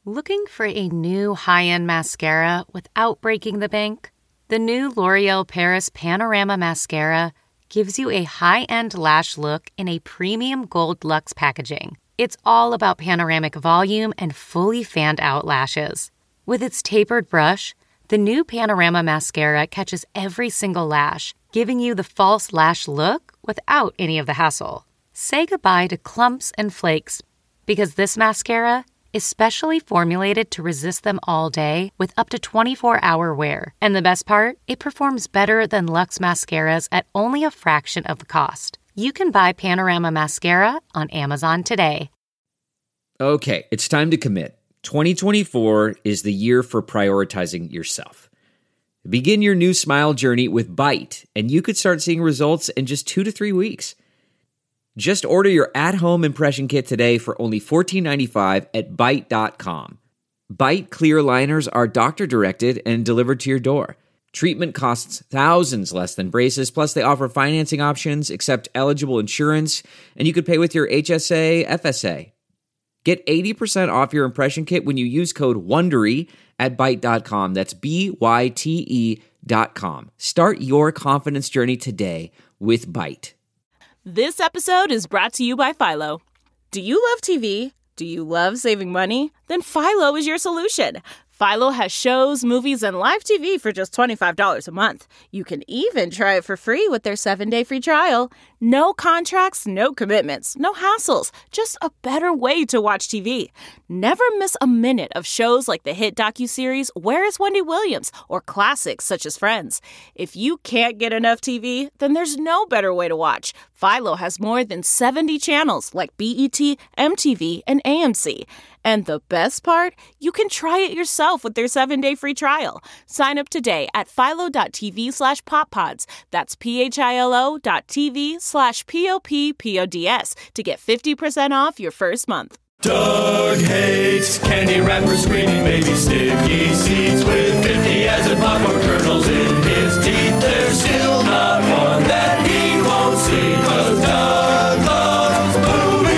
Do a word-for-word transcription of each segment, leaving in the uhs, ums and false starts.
Looking for a new high-end mascara without breaking the bank? The new L'Oreal Paris Panorama Mascara gives you a high-end lash look in a premium gold luxe packaging. It's all about panoramic volume and fully fanned-out lashes. With its tapered brush, the new Panorama Mascara catches every single lash, giving you the false lash look without any of the hassle. Say goodbye to clumps and flakes, because this mascara is specially formulated to resist them all day with up to twenty-four hour wear. And the best part? It performs better than Luxe mascaras at only a fraction of the cost. You can buy Panorama Mascara on Amazon today. Okay, it's time to commit. twenty twenty-four is the year for prioritizing yourself. Begin your new smile journey with Byte, and you could start seeing results in just two to three weeks. Just order your at-home impression kit today for only fourteen ninety-five at Byte dot com. Byte clear liners are doctor-directed and delivered to your door. Treatment costs thousands less than braces, plus they offer financing options, accept eligible insurance, and you could pay with your H S A, F S A. Get eighty percent off your impression kit when you use code WONDERY at Byte dot com. That's B Y T E dot com. Start your confidence journey today with Byte. This episode is brought to you by Philo. Do you love T V? Do you love saving money? Then Philo is your solution. Philo has shows, movies, and live T V for just twenty-five dollars a month. You can even try it for free with their seven-day free trial. No contracts, no commitments, no hassles. Just a better way to watch T V. Never miss a minute of shows like the hit docuseries Where is Wendy Williams? Or classics such as Friends. If you can't get enough T V, then there's no better way to watch. Philo has more than seventy channels like B E T, M T V, and A M C. And the best part? You can try it yourself with their seven-day free trial. Sign up today at philo.tv slash poppods. That's P-H-I-L-O dot TV slash P-O-P-P-O-D-S to get fifty percent off your first month. Doug hates candy wrappers, screaming baby sticky seeds with fifty as in popcorn kernels in his teeth. There's still not one that he won't see, 'cause Doug loves movies.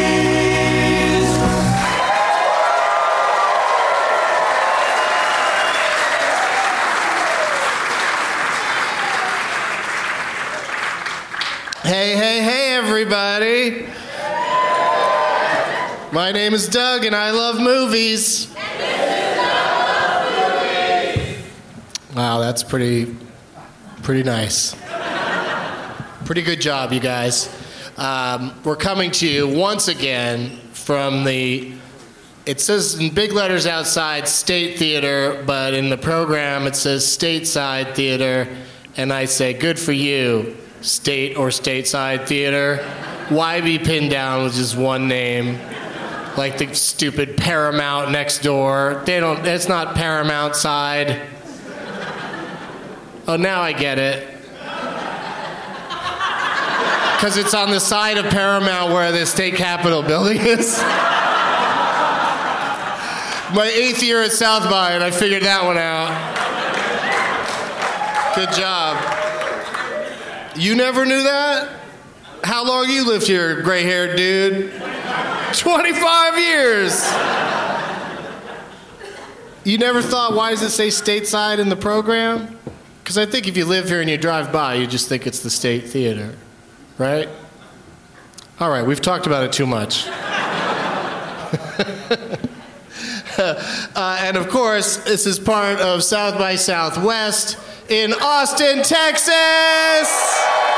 Hey, hey, hey, everybody. My name is Doug, and I love movies. Wow, that's pretty, pretty nice. Pretty good job, you guys. Um, we're coming to you once again from the, it says in big letters outside, State Theater, but in the program it says Stateside Theater, and I say, good for you, State or Stateside Theater. Why be pinned down with just one name? Like the stupid Paramount next door. They don't, it's not Paramount side. Oh, now I get it. Because it's on the side of Paramount where the state capitol building is. My eighth year at South by, and I figured that one out. Good job. You never knew that? How long you lived here, gray-haired dude? twenty-five years. You never thought, why does it say Stateside in the program? Because I think if you live here and you drive by, you just think it's the State Theater, right? All right, we've talked about it too much. uh, and of course, this is part of South by Southwest in Austin, Texas.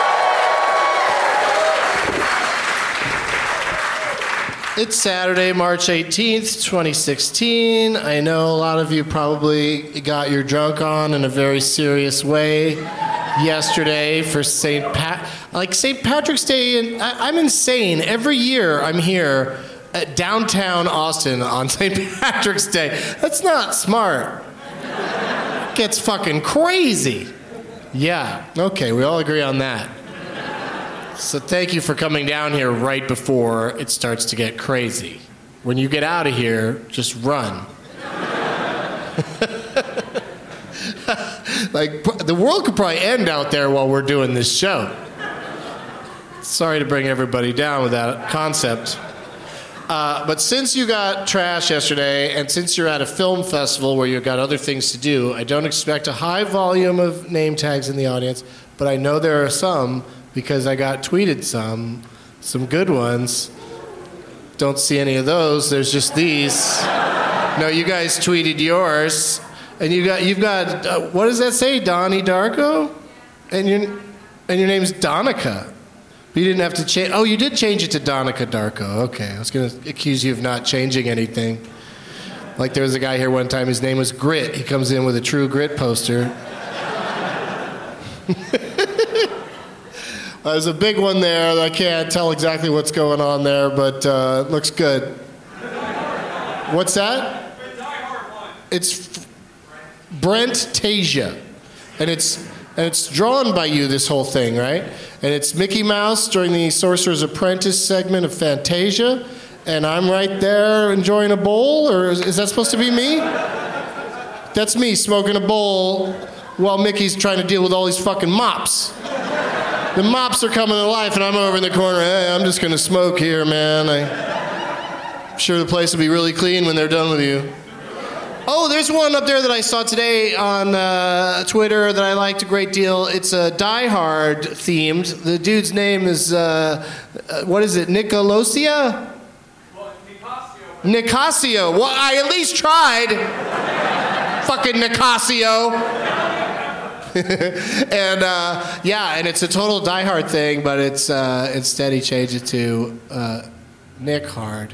It's Saturday, March eighteenth, twenty sixteen. I know a lot of you probably got your drunk on in a very serious way yesterday for Saint Pat, like Saint Patrick's Day. And I- I'm insane. Every year I'm here at downtown Austin on Saint Patrick's Day. That's not smart. It gets fucking crazy. Yeah, okay, we all agree on that. So thank you for coming down here right before it starts to get crazy. When you get out of here, just run. Like, the world could probably end out there while we're doing this show. Sorry to bring everybody down with that concept. Uh, but since you got trashed yesterday, and since you're at a film festival where you've got other things to do, I don't expect a high volume of name tags in the audience, but I know there are some because I got tweeted some, some good ones. Don't see any of those. There's just these. No, you guys tweeted yours, and you got you've got uh, what does that say, Donnie Darko, and your and your name's Donica. But you didn't have to change. Oh, you did change it to Donica Darko. Okay, I was going to accuse you of not changing anything. Like there was a guy here one time. His name was Grit. He comes in with a True Grit poster. There's a big one there. I can't tell exactly what's going on there, but uh, it looks good. What's that? It's Brent Tasia, and it's and it's drawn by you. This whole thing, right? And it's Mickey Mouse during the Sorcerer's Apprentice segment of Fantasia, and I'm right there enjoying a bowl, or is, is that supposed to be me? That's me smoking a bowl while Mickey's trying to deal with all these fucking mops. The mops are coming to life, and I'm over in the corner. Hey, I'm just going to smoke here, man. I, I'm sure the place will be really clean when they're done with you. Oh, there's one up there that I saw today on uh, Twitter that I liked a great deal. It's a uh, Die Hard themed. The dude's name is, uh, uh, what is it, Nicolosia? Well, Nicasio. Nicasio. Well, I at least tried. Fucking Nicasio. and uh, yeah, and it's a total Die Hard thing, but it's uh, instead he changed it to uh, Nick Hard.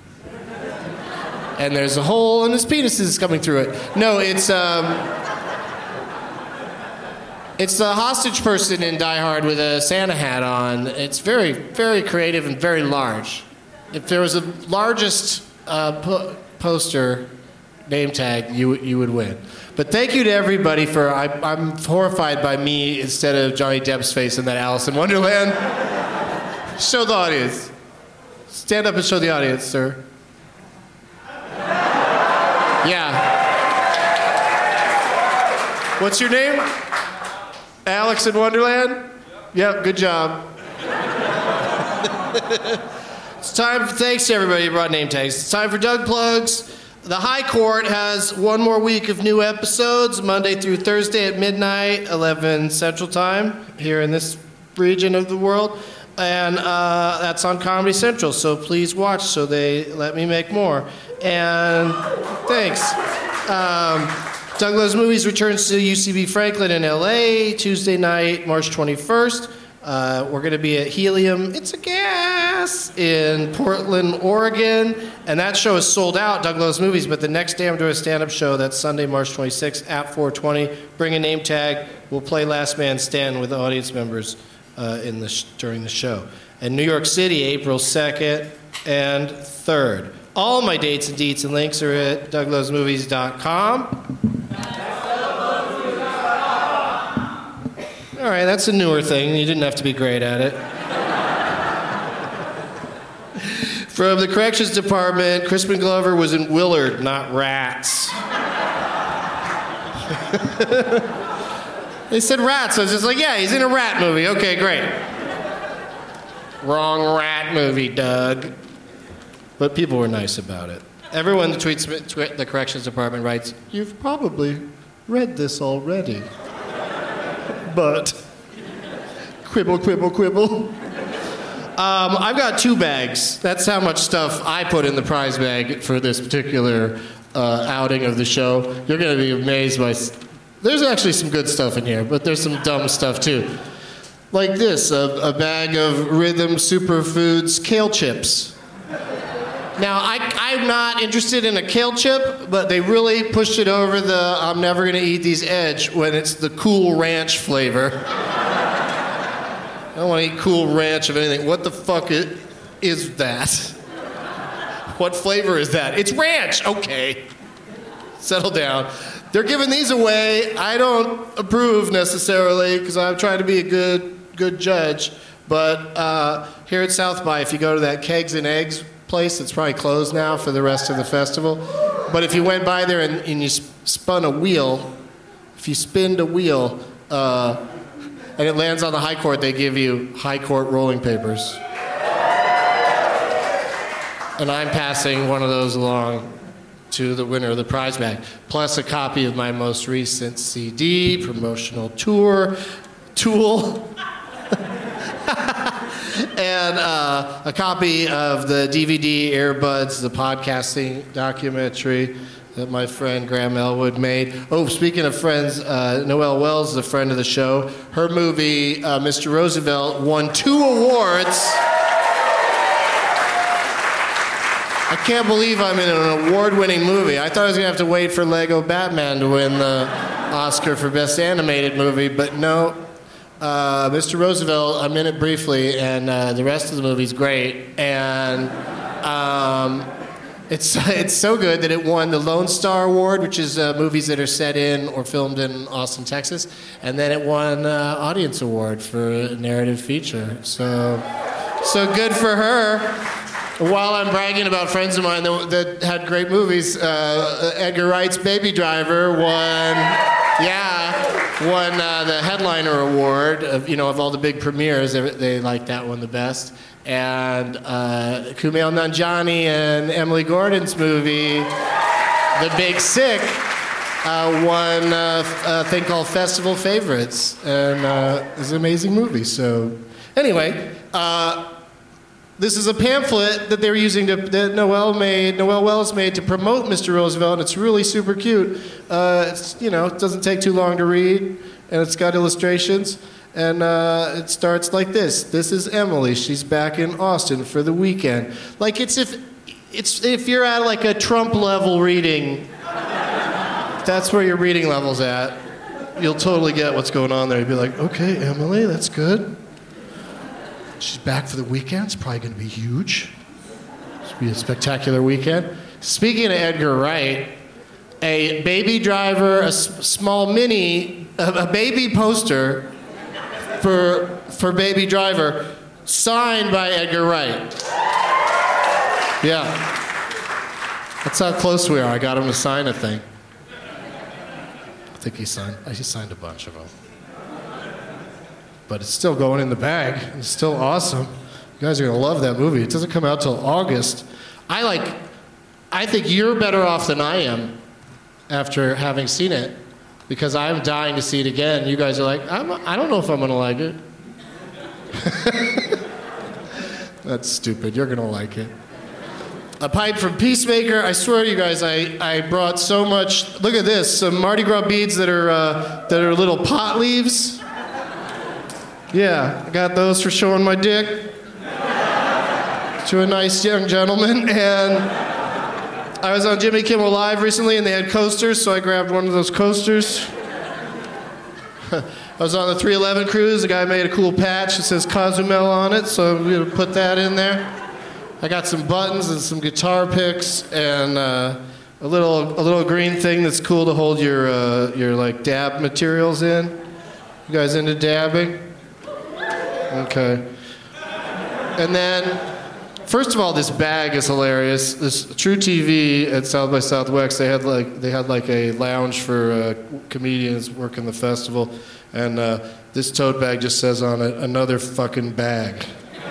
And there's a hole, and his penis is coming through it. No, it's um, it's the hostage person in Die Hard with a Santa hat on. It's very, very creative and very large. If there was a largest uh, po- poster name tag, you you would win. But thank you to everybody for. I, I'm horrified by me instead of Johnny Depp's face in that Alice in Wonderland. Show the audience. Stand up and show the audience, sir. Yeah. What's your name? Alex in Wonderland? Yep, good job. It's time for, thanks to everybody who brought name tags. It's time for Doug Plugs. The High Court has one more week of new episodes, Monday through Thursday at midnight, eleven Central Time, here in this region of the world. And uh, that's on Comedy Central, so please watch so they let me make more. And thanks. Um, Doug Loves Movies returns to U C B Franklin in L A Tuesday night, March twenty-first. Uh, we're going to be at Helium, It's a Gas, in Portland, Oregon. And that show is sold out, Doug Loves Movies, but the next day I'm doing a stand-up show. That's Sunday, March twenty-sixth at four twenty. Bring a name tag. We'll play Last Man Stand with the audience members uh, in the sh- during the show. And New York City, April second and third. All my dates and deets and links are at doug loves movies dot com. All right, that's a newer thing. You didn't have to be great at it. From the Corrections Department, Crispin Glover was in Willard, not Rats. They said Rats. I was just like, yeah, he's in a rat movie. Okay, great. Wrong rat movie, Doug. But people were nice about it. Everyone that tweets tw- the Corrections Department writes, you've probably read this already. But quibble, quibble, quibble. Um, I've got two bags. That's how much stuff I put in the prize bag for this particular uh, outing of the show. You're going to be amazed by... There's actually some good stuff in here, but there's some dumb stuff too. Like this, a, a bag of Rhythm Superfoods kale chips. Now, I, I'm not interested in a kale chip, but they really pushed it over the I'm never going to eat these edge when it's the Cool Ranch flavor. I don't want to eat Cool Ranch of anything. What the fuck is, is that? What flavor is that? It's ranch. Okay. Settle down. They're giving these away. I don't approve necessarily because I'm trying to be a good, good judge. But uh, here at South by, if you go to that Kegs and Eggs place, it's probably closed now for the rest of the festival. But if you went by there and, and you spun a wheel, if you spinned a wheel uh, and it lands on the High Court, they give you High Court rolling papers. and I'm passing one of those along to the winner of the prize bag, plus a copy of my most recent C D, promotional tour, tool, and uh, a copy of the D V D Earbuds, the podcasting documentary that my friend Graham Elwood made. Oh, speaking of friends, uh, Noelle Wells is a friend of the show. Her movie, uh, Mister Roosevelt, won two awards. I can't believe I'm in an award-winning movie. I thought I was going to have to wait for Lego Batman to win the Oscar for Best Animated Movie, but no. Uh, Mister Roosevelt, I'm in it briefly, and uh, the rest of the movie's great. And um, it's it's so good that it won the Lone Star Award, which is uh, movies that are set in or filmed in Austin, Texas. And then it won uh, Audience Award for a narrative feature. So, so good for her. While I'm bragging about friends of mine that, that had great movies, uh, Edgar Wright's Baby Driver won, yeah, won uh, the headliner award of, you know, of all the big premieres. They, they like that one the best. And uh, Kumail Nanjiani and Emily Gordon's movie, The Big Sick, uh, won uh, a thing called Festival Favorites, and uh, it's an amazing movie. So, anyway. Uh, This is a pamphlet that they're using to, that Noelle made, Noelle Wells made to promote Mister Roosevelt, and it's really super cute. Uh, it's, you know, it doesn't take too long to read, and it's got illustrations, and uh, it starts like this. This is Emily. She's back in Austin for the weekend. Like it's if, it's if you're at like a Trump level reading, that's where your reading level's at. You'll totally get what's going on there. You'd be like, okay, Emily, that's good. She's back for the weekend. It's probably going to be huge. It's going to be a spectacular weekend. Speaking of Edgar Wright, a Baby Driver, a s- small mini, a, a baby poster for for Baby Driver, signed by Edgar Wright. Yeah. That's how close we are. I got him to sign a thing. I think he signed, he signed a bunch of them. But it's still going in the bag. It's still awesome. You guys are gonna love that movie. It doesn't come out till August. I like, I think you're better off than I am after having seen it, because I'm dying to see it again. You guys are like, I'm, I don't know if I'm gonna like it. That's stupid. You're gonna like it. A pipe from Peacemaker. I swear to you guys, I, I brought so much. Look at this. Some Mardi Gras beads that are uh, that are little pot leaves. Yeah, I got those for showing my dick to a nice young gentleman. And I was on Jimmy Kimmel Live recently, and they had coasters, so I grabbed one of those coasters. I was on the three eleven cruise. The guy made a cool patch that says Cozumel on it, so I'm gonna put that in there. I got some buttons and some guitar picks and uh, a little a little green thing that's cool to hold your uh, your like dab materials in. You guys into dabbing? Okay. And then, first of all, this bag is hilarious. This True T V at South by Southwest, they had like they had like a lounge for uh, comedians working the festival, and uh, this tote bag just says on it, "Another fucking bag."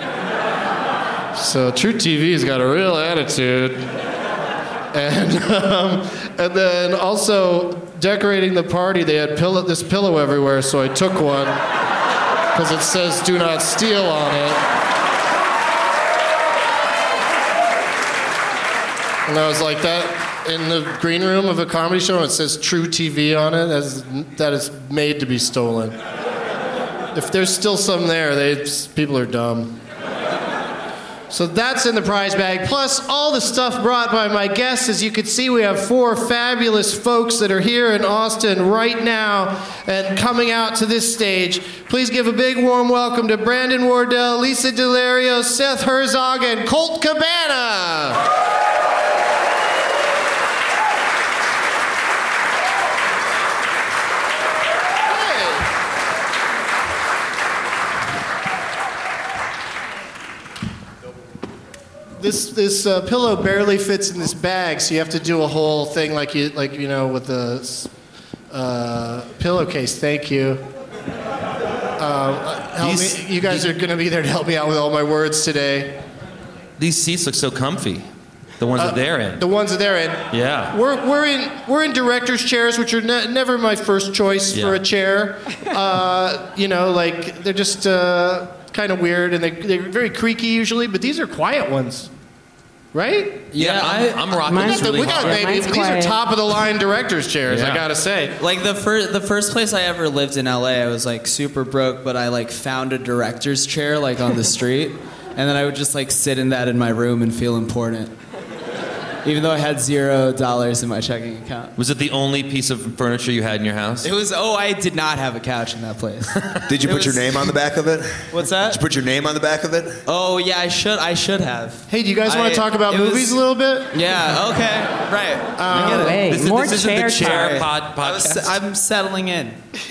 So True T V's got a real attitude. And um, and then also decorating the party, they had pillow, this pillow everywhere, so I took one. Because it says "Do not steal" on it. And I was like, that in the green room of a comedy show, and it says True T V on it, that is, that is made to be stolen. If there's still some there, they people are dumb. So that's in the prize bag, plus all the stuff brought by my guests. As you can see, we have four fabulous folks that are here in Austin right now and coming out to this stage. Please give a big warm welcome to Brandon Wardell, Lisa Delario, Seth Herzog, and Colt Cabana. This this uh, pillow barely fits in this bag, so you have to do a whole thing like you like you know with the uh, pillowcase. Thank you. Um, help These- me. You guys are going to be there to help me out with all my words today. These seats look so comfy. The ones Uh, that they're in. The ones that they're in. Yeah. We're we're in we're in directors' chairs, which are ne- never my first choice Yeah. for a chair. Uh, you know, like they're just uh, kind of weird and they they're very creaky usually, but these are quiet ones, right? Yeah, I'm, I'm rocking Mine's this really we got hard. baby. mine's These are quiet. top of the line directors' chairs. I Yeah. gotta say. Like the first, the first place I ever lived in L A, I was like super broke, but I like found a director's chair like on the street, and then I would just like sit in that in my room and feel important, even though I had zero dollars in my checking account. Was it the only piece of furniture you had in your house? It was. Oh, I did not have a couch in that place. Did you It put your was- name on the back of it? What's Did that? you put your name on the back of it? Oh yeah, I should. I should have. Hey, do you guys want I- to talk about it movies was- a little bit? Yeah. Okay. Right. I get No it. way. This, is- More this isn't chair the chair Sorry. pod, I was, podcast. I'm settling in.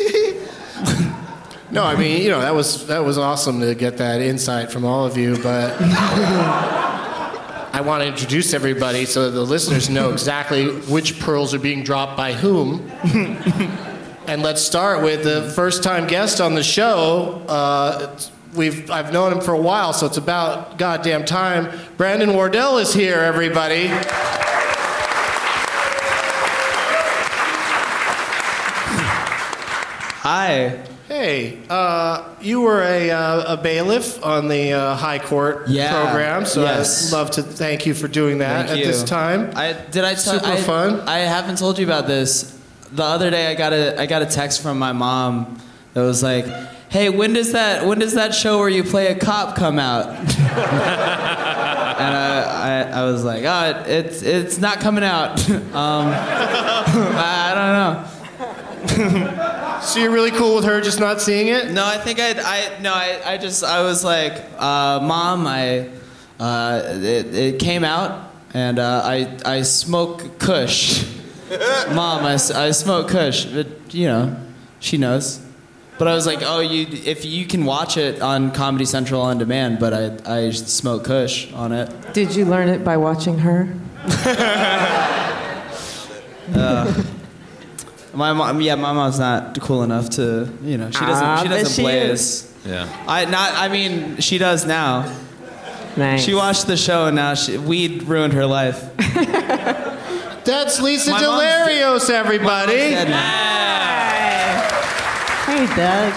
No, I mean, you know, that was that was awesome to get that insight from all of you, but I want to introduce everybody so that the listeners know exactly which pearls are being dropped by whom. And let's start with the first-time guest on the show. Uh, we've I've known him for a while, so it's about goddamn time. Brandon Wardell is here, everybody. Hi. Hey, uh, you were a, uh, a bailiff on the uh, High Court Yeah, program, so yes. I'd love to thank you for doing that Thank at you. this time. I did I tell Super I, fun. I haven't told you about this. The other day I got a I got a text from my mom that was like, "Hey, when does that when does that show where you play a cop come out?" And I, I I was like, "Oh, it's it's not coming out." um, I, I don't know. So you're really cool with her just not seeing it? No, I think I I no I, I just I was like, uh, Mom, I uh, it, it came out and uh, I I smoke Kush. Mom, I, s- I smoke Kush, but you know, she knows. But I was like, oh, you if you can watch it on Comedy Central on demand, but I I smoke Kush on it. Did you learn it by watching her? My mom, yeah, my mom's not cool enough to, you know, she doesn't Ah, she but doesn't she blaze. yeah. I not I mean she does now. Nice. She watched the show and now she, weed ruined her life. That's Lisa My mom's Delarios, everybody. Dead now. Hey, Doug.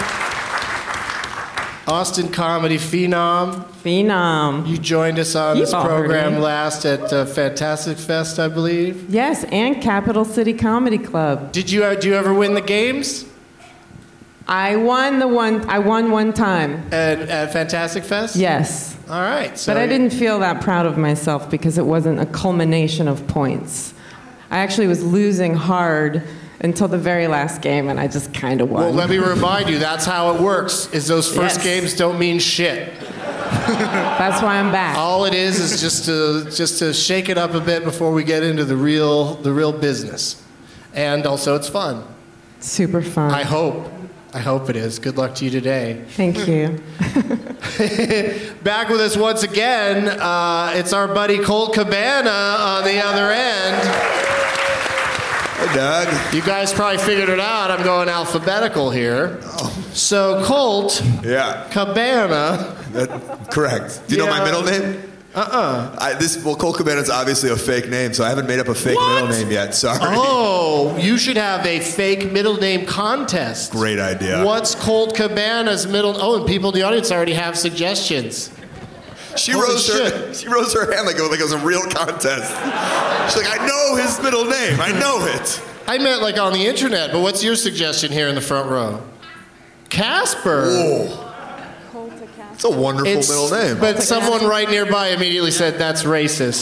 Austin comedy phenom. Phenom. You joined us on this You've all heard program me. last at uh, Fantastic Fest, I believe. Yes, and Capital City Comedy Club. Did you uh, do you ever win the games I won the one. I won one time. at, at Fantastic Fest? Yes, All right. So but I didn't feel that proud of myself because it wasn't a culmination of points. I actually was losing hard until the very last game, and I just kind of won. Well, let me remind you, that's how it works. Is those first Yes. games don't mean shit. That's why I'm back. All it is is just to just to shake it up a bit before we get into the real the real business. And also it's fun. Super fun. I hope. I hope it is. Good luck to you today. Thank you. Back with us once again, uh, it's our buddy Colt Cabana on the other end. Hey, Doug. You guys probably figured it out. I'm going alphabetical here. So Colt Yeah, Cabana. that, correct. Do you know Yeah. my middle name? Uh-uh. I, this well, Cole Cabana is obviously a fake name, so I haven't made up a fake What? middle name yet. Sorry. Oh, you should have a fake middle name contest. Great idea. What's Colt Cabana's middle? Oh, and people in the audience already have suggestions. She Holy rose her. shit. She rose her hand like it, was, like it was a real contest. She's like, I know his middle name. I know it. I meant like on the internet, but what's your suggestion here in the front row? Casper. Oh, it's a wonderful It's- middle name. But someone right nearby immediately said that's racist.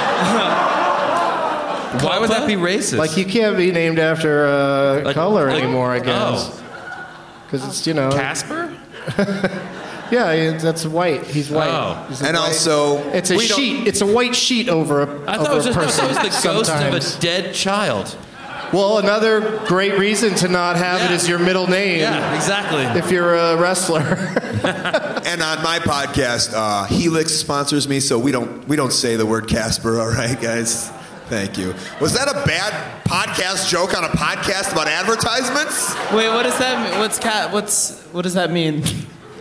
Why would that be racist? Like you can't be named after a Like- color like- anymore, I guess. Oh. Because it's you know. Casper? Yeah, he- that's white. He's white. Oh. He's a And white- also, it's a we don't- sheet. It's a white sheet over a, I over thought it was a just I person. thought it was the ghost sometimes. of a dead child. Well, another great reason to not have it Yeah. is your middle name. Yeah, exactly. If you're a wrestler. And on my podcast, uh, Helix sponsors me, so we don't we don't say the word Casper. All right, guys. Thank you. Was that a bad podcast joke on a podcast about advertisements? Wait, what does that mean? What's cat? What's what does that mean?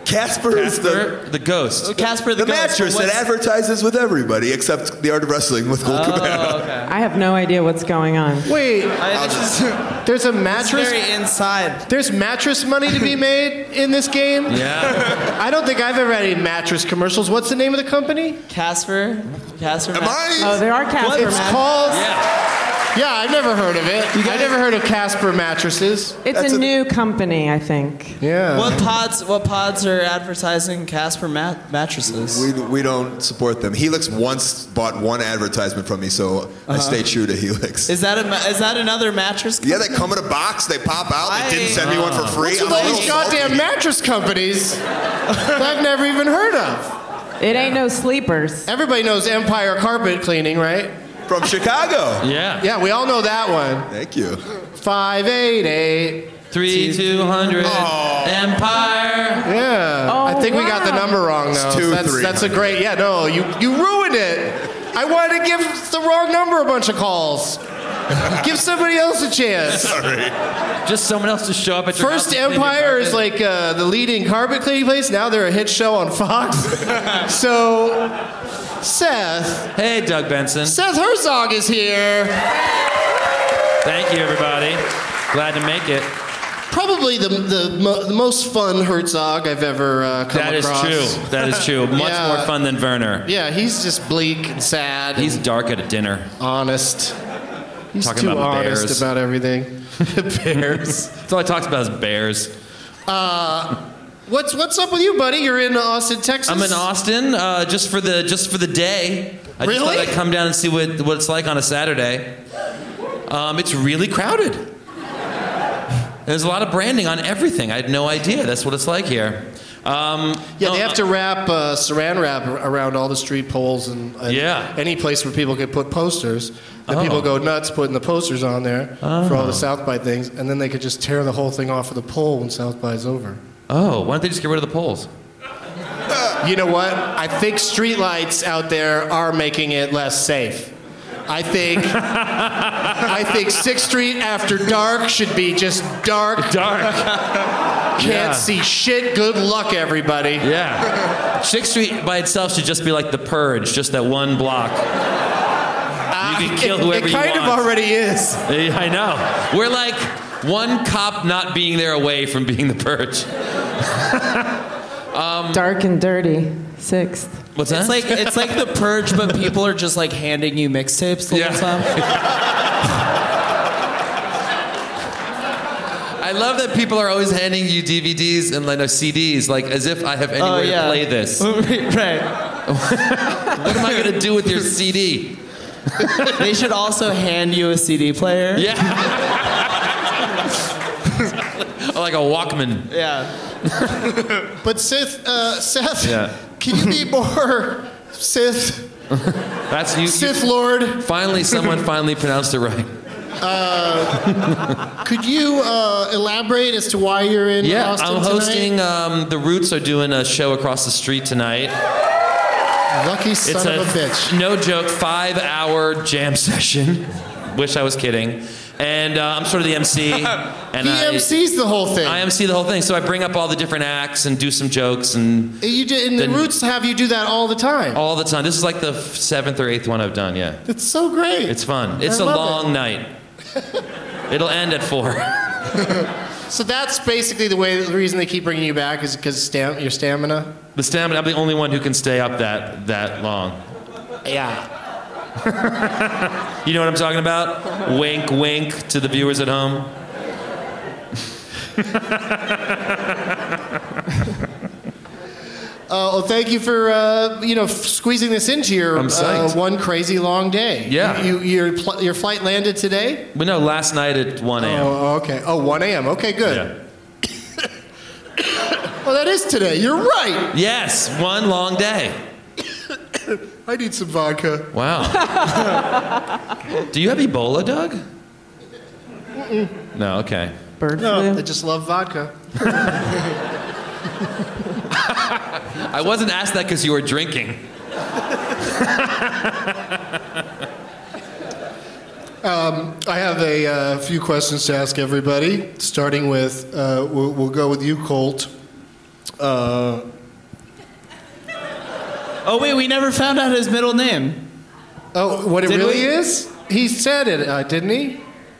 Casper is Casper, the, the ghost. Casper the, the Ghost, mattress but that what's- advertises with everybody except the Art of Wrestling with Colt Cabana. Oh, okay. I have no idea what's going on. Wait, I, it's just, there's a it's mattress. very inside. There's mattress money to be made in this game. Yeah. I don't think I've ever had any mattress commercials. What's the name of the company? Casper, Casper. Am Matt- I? Oh, there are Casper It's mattresses. called. Yeah. Yeah, I've never heard of it. I never heard of Casper mattresses. It's That's a a- new company, I think. Yeah. What pods? What pods are advertising Casper mat- mattresses? We, we don't support them. Helix once bought one advertisement from me, so I stay true to Helix. Is that a ma- is that another mattress? Yeah, they come in a box, they pop out, they didn't send me one for free. What's with I'm a all little these goddamn salty. mattress companies that I've never even heard of? It ain't no sleepers. Everybody knows Empire Carpet Cleaning, right? From Chicago. Yeah. Yeah, we all know that one. Thank you. five eight eight. Three, two hundred. Empire. Yeah. Oh, I think we got the wow. number wrong, though. two, that's, three that's a hundred. great. Yeah, no, you, you ruined it. I wanted to give the wrong number a bunch of calls. Give somebody else a chance. Sorry. Just someone else to show up at your First house and clean your Empire is carpet. like uh, the leading carpet cleaning place. Now they're a hit show on Fox. So, Seth, Hey, Doug Benson. Seth Herzog is here. Thank you, everybody. Glad to make it. Probably the the, mo- the most fun Herzog I've ever uh, come That is across. true. That is true. Much Yeah. more fun than Werner. Yeah, he's just bleak and sad. He's and dark at a dinner. honest. He's Talking too about honest bears. about everything. Bears. That's all he talks about is bears. What's what's up with you, buddy? You're in Austin, Texas. I'm in Austin uh, just for the just for the day. I just Really? thought I'd come down and see what what it's like on a Saturday. Um, it's really crowded. There's a lot of branding on everything. I had no idea. That's what it's like here. Um, Yeah, no, they have to wrap uh, saran wrap ar- around all the street poles and, and Yeah. any place where people could put posters. And Oh. people go nuts putting the posters on there for all the South by things, and then they could just tear the whole thing off of the pole when South by is over. Oh, why don't they just get rid of the poles? You know what? I think streetlights out there are making it less safe. I think I think sixth Street after dark should be just dark. Dark. Can't Yeah. see shit. Good luck, everybody. Yeah. sixth Street by itself should just be like the Purge, just that one block. You can kill it, whoever it you kind want. of already is. Yeah, I know. We're like one cop not being there away from being the Purge. Dark and dirty. Sixth. What's that? It's like it's like the Purge, but people are just like handing you mixtapes the Yeah. whole time. I love that people are always handing you D V Ds and like no C Ds, like as if I have anywhere Oh yeah. to play this. right. What am I gonna do with your C D? They should also hand you a C D player. Yeah. Or like a Walkman. Yeah. But Sith, uh, Seth, Yeah. can you be more Sith, That's you. Sith you Lord? finally, someone finally pronounced it right. Could you uh, elaborate as to why you're in Yeah, Austin I'm tonight? hosting. Um, the Roots are doing a show across the street tonight. Lucky son It's of a, a bitch. no joke, five-hour jam session. Wish I was kidding. And uh, I'm sort of the M C. And He I, M Cs the whole thing. I M C the whole thing. So I bring up all the different acts and do some jokes and You did, and Then- the Roots have you do that all the time. all the time. This is like the f- seventh or eighth one I've done. Yeah, It's so great. it's fun. It's I a love long it. night. It'll end at four. So that's basically the way. The reason they keep bringing you back is because stam- your stamina. The stamina. I'm the only one who can stay up that that long. Yeah. You know what I'm talking about? Wink, wink to the viewers at home. Uh, well, thank you for uh, you know f- squeezing this into your I'm uh, psyched. one crazy long day. Yeah. You, you, your pl- your flight landed today. But no, last night at one a.m. Oh, okay. Oh, one a.m. Okay, good. Yeah. Oh, that is today. You're right. Yes, one long day. I need some vodka. Wow. Do you have Ebola, Doug? No, okay. Bird No, flu. I just love vodka. I wasn't asked that because you were drinking. Um, I have a uh, few questions to ask everybody, starting with, uh, we'll, we'll go with you, Colt. Uh. Oh wait, we never found out his middle name. Oh, what it Did really we? is? He said it, uh, didn't he?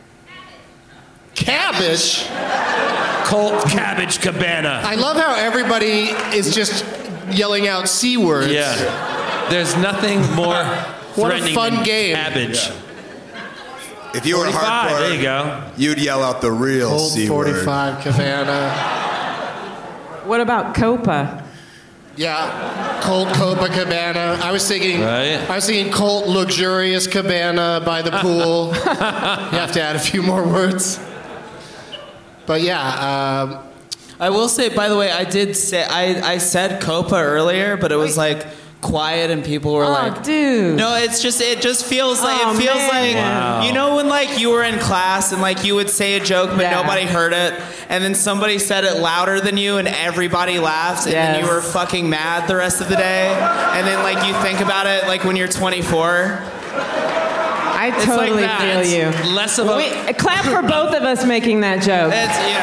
Cabbage. Colt Cabbage Cabana. I love how everybody is just yelling out C words. Yeah. There's nothing more What a threatening fun than game. cabbage. If you were forty-five, hardcore, there you go. You'd yell out the real Colt C word. forty-five Cabana. What about Copa? Yeah, Colt Copacabana. I was thinking, Right. I was thinking Colt Luxurious Cabana by the pool. You have to add a few more words. But yeah, um, I will say, by the way, I did say I, I said Copa earlier, but it was like quiet and people were Oh, like, dude. No, it's just it just feels like Oh, it feels man. like Wow. you know when like you were in class and like you would say a joke but Yeah. nobody heard it, and then somebody said it louder than you and everybody laughed, and then you Yes. were fucking mad the rest of the day, and then like you think about it like when you're twenty-four. I It's totally like that. feel you. It's less of a. Wait, clap for both of us making that joke. It's you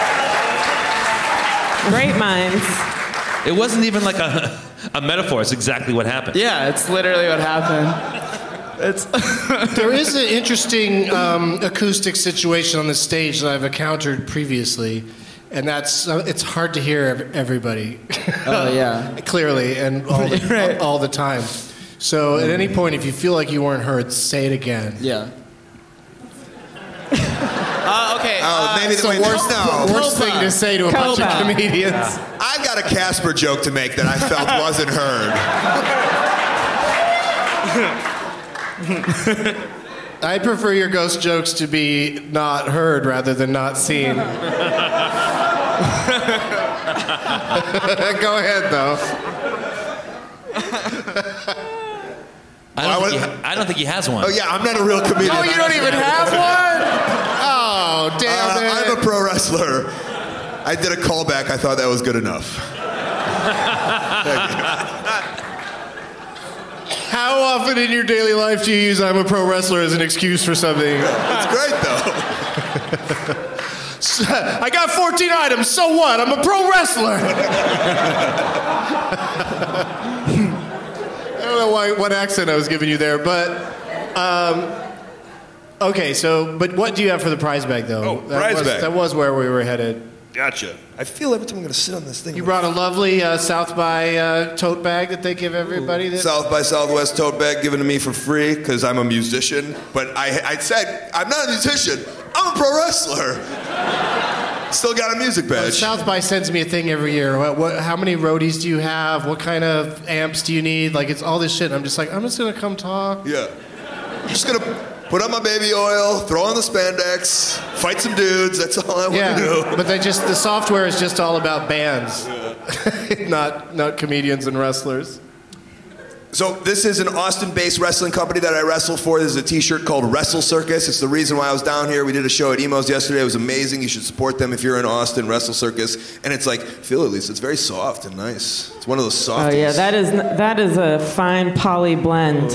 know. Great minds. It wasn't even like a, a metaphor. It's exactly what happened. Yeah, it's literally what happened. It's there is an interesting um, acoustic situation on the stage that I've encountered previously, and that's uh, it's hard to hear ev- everybody. Oh yeah. Clearly and all the, Right. all the time. So at any point, if you feel like you weren't heard, say it again. Yeah. Uh, okay. Oh, uh, maybe It's the the way worst, no. worst thing to say to a bunch of Copa. comedians. I've got a Casper joke to make that I felt wasn't heard. I prefer your ghost jokes to be not heard rather than not seen. Go ahead, though. I don't, Why think would- he, I don't think he has one. Oh yeah, I'm not a real comedian. Oh, you don't even have one? Oh, damn Uh, it. I'm a pro wrestler. I did a callback. I thought that was good enough. How often in your daily life do you use I'm a pro wrestler as an excuse for something? It's great though. I got fourteen items, so what? I'm a pro wrestler. I don't know why, what accent I was giving you there, but um, okay. So, but what do you have for the prize bag, though? Oh, that prize was, bag. That was where we were headed. Gotcha. I feel every time I'm going to sit on this thing. You brought a lovely uh, South by uh, tote bag that they give everybody. That, South by Southwest tote bag given to me for free because I'm a musician. But I, I said, I'm not a musician. I'm a pro wrestler. Still got a music badge. South by sends me a thing every year. What, what, how many roadies do you have? What kind of amps do you need? Like, it's all this shit. I'm just like, I'm just gonna come talk. Yeah. I'm just going to put on my baby oil, throw on the spandex, fight some dudes. That's all I want Yeah, to do. but they just the software is just all about bands, not not comedians and wrestlers. So this is an Austin-based wrestling company that I wrestle for. This is a T-shirt called Wrestle Circus. It's the reason why I was down here. We did a show at Emo's yesterday. It was amazing. You should support them if you're in Austin. Wrestle Circus, and it's like feel at least. It's very soft and nice. It's one of those softies. Oh yeah, that is that is a fine poly blend.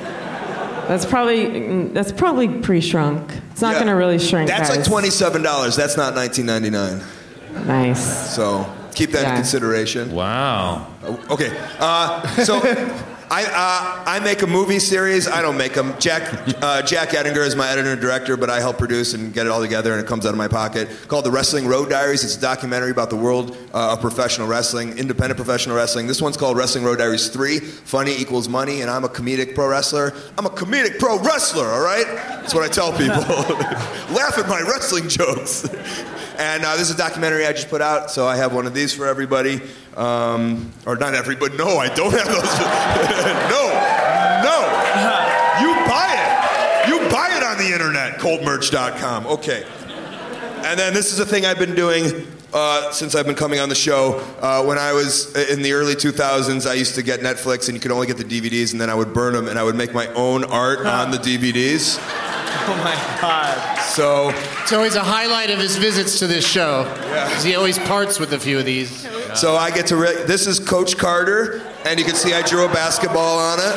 That's probably that's probably pre-shrunk. It's not Yeah. going to really shrink. That's guys. like twenty-seven dollars. That's not nineteen ninety-nine. Nice. So keep that in Yeah. consideration. Wow. Okay. Uh, so I uh, I make a movie series. I don't make them. Jack uh, Jack Ettinger is my editor and director, but I help produce and get it all together, and it comes out of my pocket. Called The Wrestling Road Diaries. It's a documentary about the world uh, of professional wrestling, independent professional wrestling. This one's called Wrestling Road Diaries three. Funny equals money, and I'm a comedic pro wrestler. I'm a comedic pro wrestler. All right. That's what I tell people. Laugh at my wrestling jokes. And uh, this is a documentary I just put out, so I have one of these for everybody. Um, or not everybody. No, I don't have those. no, no. You buy it. You buy it on the internet, cold merch dot com. Okay. And then this is a thing I've been doing uh, since I've been coming on the show. Uh, when I was in the early two thousands, I used to get Netflix, and you could only get the D V Ds, and then I would burn them, and I would make my own art on the D V Ds. Oh my god. So It's always a highlight of his visits to this show. Yeah. 'Cause he always parts with a few of these. So I get to, re- this is Coach Carter, and you can see I drew a basketball on it.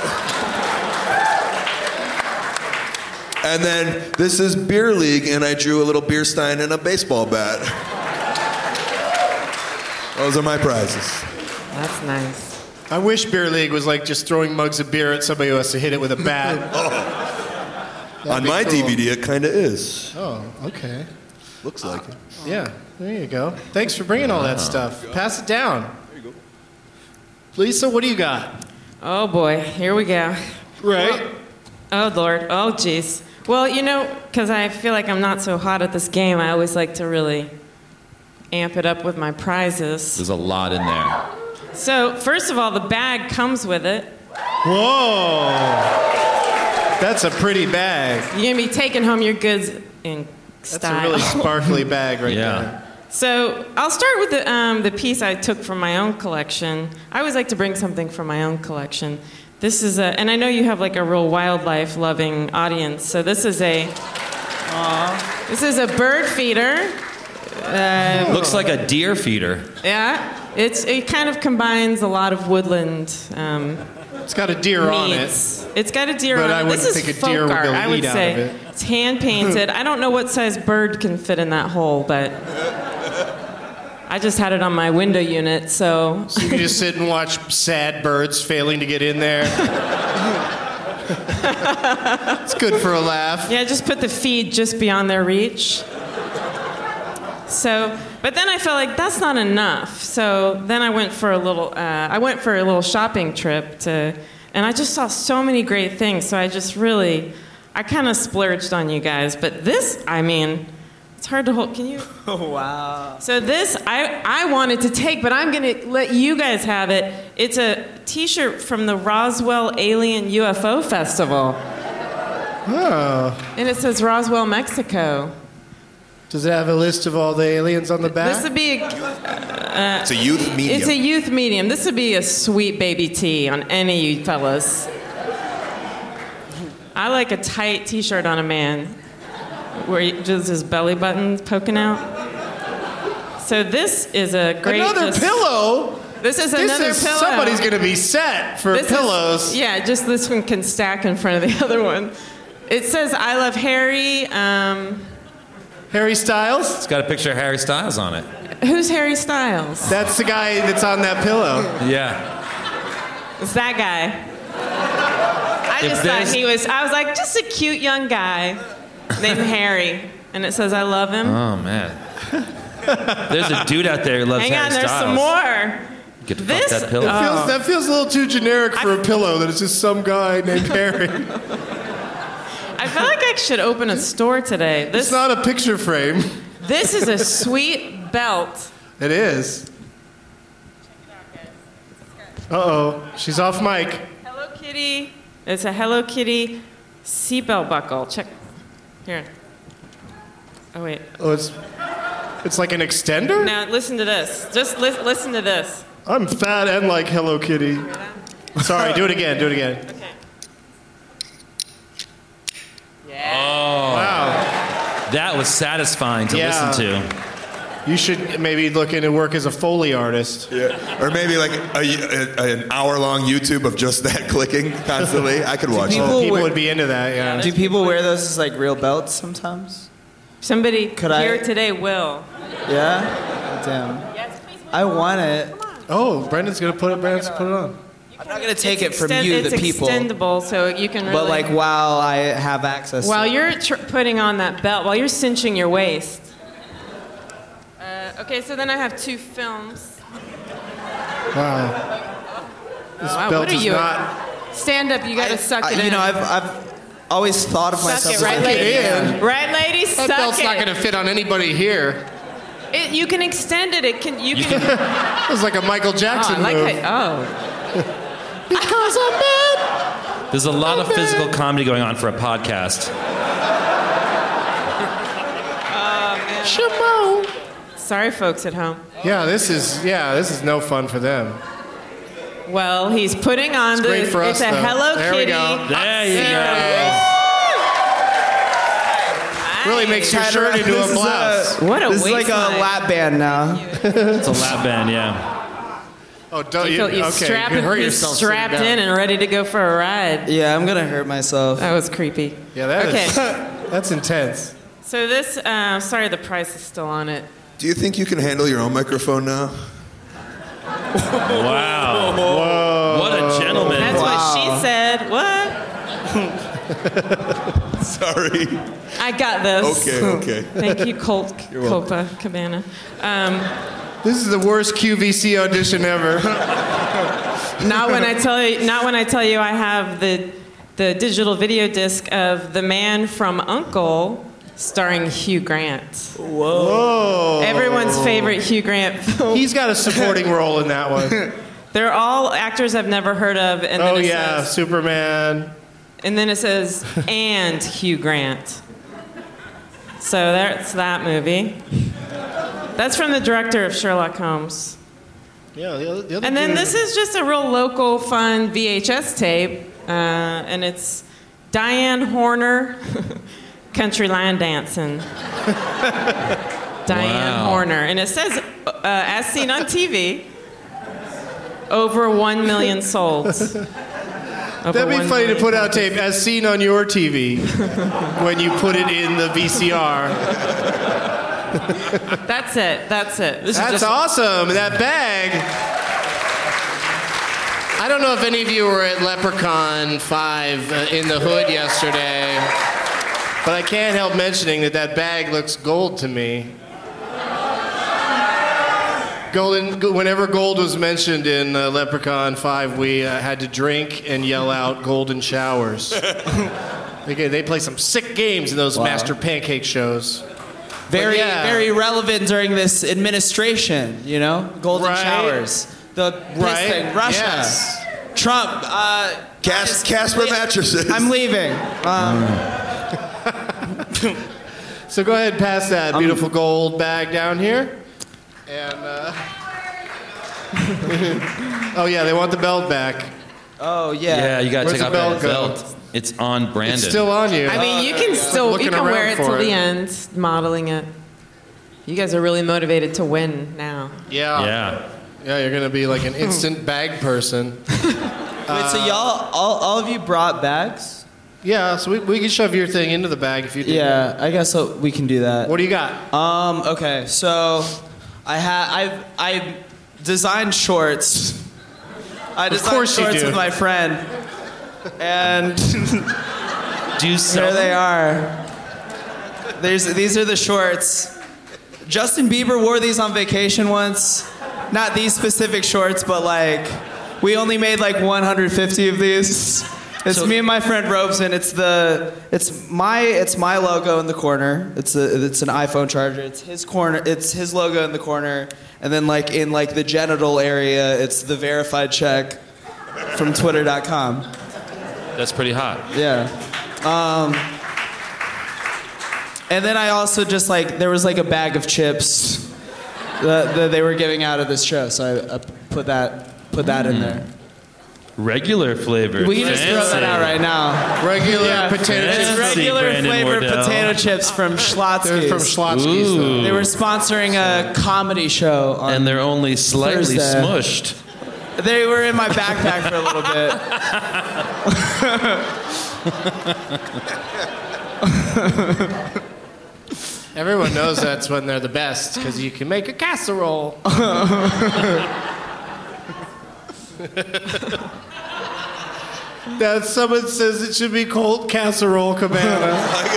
And then this is Beer League, and I drew a little beer stein and a baseball bat. Those are my prizes. That's nice. I wish Beer League was like just throwing mugs of beer at somebody who has to hit it with a bat. Oh. On my cool. D V D, it kind of is. Oh, okay. Looks like it. Yeah, there you go. Thanks for bringing all that stuff. Pass it down. There you go. Lisa, what do you got? Oh boy, here we go. Right. Oh Lord. Oh jeez. Well, you know, because I feel like I'm not so hot at this game, I always like to really amp it up with my prizes. There's a lot in there. So, first of all, the bag comes with it. Whoa. That's a pretty bag. You're going to be taking home your goods in style. That's a really sparkly bag right yeah. there. So, I'll start with the, um, the piece I took from my own collection. I always like to bring something from my own collection. This is a, and I know you have like a real wildlife loving audience, so this is a, Aww. This is a bird feeder. Uh, Looks like a deer feeder. Yeah, it's it kind of combines a lot of woodland. Um, it's got a deer on it. It's got a deer but on I it. wouldn't This is think a folk deer would art, go I would eat out say. of it. It's hand painted. I don't know what size bird can fit in that hole, but I just had it on my window unit, so. So you can just sit and watch sad birds failing to get in there. It's good for a laugh. Yeah, just put the feed just beyond their reach. So, but then I felt like that's not enough. So then I went for a little. Uh, I went for a little shopping trip to, and I just saw so many great things. So I just really, I kind of splurged on you guys. But this, I mean, it's hard to hold. Can you? Oh wow. So this, I I wanted to take, but I'm gonna let you guys have it. It's a T-shirt from the Roswell Alien U F O Festival. Oh. And it says Roswell, Mexico. Does it have a list of all the aliens on the back? This would be a, uh, it's a youth medium. It's a youth medium. This would be a sweet baby tee on any of you fellas. I like a tight T-shirt on a man, where he, just his belly button poking out. So this is a great. Another just, pillow. This is this another is, pillow. Somebody's gonna be set for this pillows. Is, yeah, just this one can stack in front of the other one. It says "I love Harry." Um, Harry Styles? It's got a picture of Harry Styles on it. Who's Harry Styles? That's the guy that's on that pillow. Yeah. It's that guy. I just thought he was, I was like, just a cute young guy named Harry. And it says, I love him. Oh, man. There's a dude out there who loves Hang Harry on, there's Styles. some more. Get to This- fuck that pillow. That feels, Oh. that feels a little too generic for a pillow that it's just some guy named Harry. I feel like I should open a store today. This, It's not a picture frame. this is a sweet belt. It is. Uh-oh. She's off mic. Hello Kitty. It's a Hello Kitty seatbelt buckle. Check. Here. Oh, wait. Oh, it's it's like an extender? Now, listen to this. Just li- listen to this. I'm fat and like Hello Kitty. Sorry, do it again. Do it again. Okay. Oh. Wow. That was satisfying to Yeah. listen to. You should maybe look into work as a Foley artist. Yeah. Or maybe like a, a, an hour-long YouTube of just that clicking constantly. I could watch people that. Oh, people wear- would be into that, yeah. Do people wear those as like real belts sometimes? Somebody Could I- here today will. Yeah? Damn. I want it. Oh, Brendan's gonna put it. Brendan's gonna put it on. I'm not gonna take It's it from extend- you, it's the people. extendable, so you can really. But like while I have access while to it. you're tr- putting on that belt, while you're cinching your waist. Uh, okay, so then I have two films. Wow. This Wow, belt what are is you? not. Stand up, you gotta I- suck I- it you in. know, I've, I've always thought of suck myself it, as right, like, ladies? in. Right, ladies, That suck belt's it. not gonna fit on anybody here. It, you can extend it. It can. You can. It was like a Michael oh, Jackson I like move. how, oh. Because I'm mad. There's a lot of physical comedy going on for a podcast. Shimo. Sorry, folks at home. Yeah, this is yeah, this is no fun for them. Well, he's putting on the. great for it's us, a though. Hello There we Kitty. go. There you go. Really makes your Kinda- shirt into this a is blouse. What a This is like a waistline. lap band now. It's a lap band, yeah. Oh, don't You you? feel you okay, strapped, you can hurt he's yourself. strapped sitting in down. and ready to go for a ride. Yeah, I'm gonna hurt myself. That was creepy. Yeah, that Okay. is- that's intense. So this, uh, sorry, the price is still on it. Do you think you can handle your own microphone now? Wow. Whoa. What a gentleman. That's Wow. what she said. What? Sorry. I got this. Okay, okay. Thank you, Colt Copa Cabana. Um, This is the worst Q V C audition ever. not when I tell you. Not when I tell you I have the the digital video disc of The Man from U N C L E, starring Hugh Grant. Whoa. Everyone's favorite Hugh Grant film. He's got a supporting role in that one. They're all actors I've never heard of. And then Oh, it yeah. says, Superman. and then it says, and Hugh Grant. So that's that movie. That's from the director of Sherlock Holmes. Yeah, the other, the other And then dude- this is just a real local, fun V H S tape. Uh, and it's Diane Horner, Country Line Dancing. Diane Wow. Horner. And it says, uh, as seen on T V, over one million sold. Over That'd be one funny to million put out sold. tape as seen on your T V when you put it in the V C R. That's it. That's it. This That's is just, awesome. That bag. I don't know if any of you were at Leprechaun five uh, in the hood yesterday, but I can't help mentioning that that bag looks gold to me. Golden, whenever gold was mentioned in uh, Leprechaun five, we uh, had to drink and yell out golden showers. they, they play some sick games in those Wow. Master Pancake shows. Very, yeah. very relevant during this administration, you know? Golden Right. showers. The piss Right. thing, Russia. Yes. Trump. Uh, Cas- Casper mattresses. I'm leaving. Um, So go ahead and pass that beautiful gold bag down here. And, uh... oh, yeah, they want the belt back. oh, yeah. Yeah, you gotta Where's take the off that belt go? belt. It's on Brandon. It's still on you. I mean, you can still, looking you can wear it around till for the it. end, modeling it. You guys are really motivated to win now. Yeah. Yeah. Yeah, you're going to be like an instant bag person. Wait, so y'all, all, all of you brought bags? Yeah, so we, we can shove your thing into the bag if you do. Yeah, I guess so we can do that. What do you got? Um, okay, so I had I I designed shorts. I designed course you shorts do. with my friend, and Do you sell here they them? are. There's these are the shorts. Justin Bieber wore these on vacation once. Not these specific shorts, but like we only made like one hundred fifty of these. It's So- me and my friend Robeson. It's the it's my it's my logo in the corner. It's a it's an iPhone charger. It's his corner. It's his logo in the corner, and then like in like the genital area, it's the verified check from Twitter dot com. That's pretty hot. Yeah. Um, and then I also just like there was like a bag of chips that, that they were giving out at this show, so I, I put that put that in there. Regular flavor. We can just throw that out right now. Regular Yeah. potato It's chips. Fancy, regular Brandon flavored Wardell. potato chips from Schlotzsky's. They're from Schlotzsky's. Ooh. though. They were sponsoring a comedy show on And they're only slightly Thursday. smushed. They were in my backpack for a little bit. Everyone knows that's when they're the best because you can make a casserole. That someone says it should be Colt Casserole Cabana.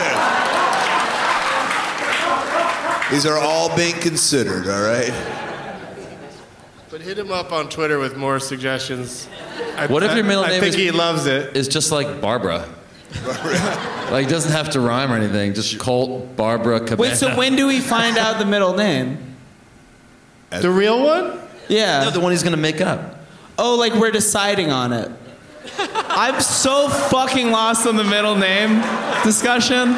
These are all being considered, all right? But hit him up on Twitter with more suggestions. I, What if your middle I, name I think is- he loves it. It's just like Barbara. Like, it doesn't have to rhyme or anything. Just Colt, Barbara, Cabana. Wait, so when do we find out the middle name? The real one? Yeah. No, the one he's gonna make up. Oh, like we're deciding on it. I'm so fucking lost on the middle name discussion.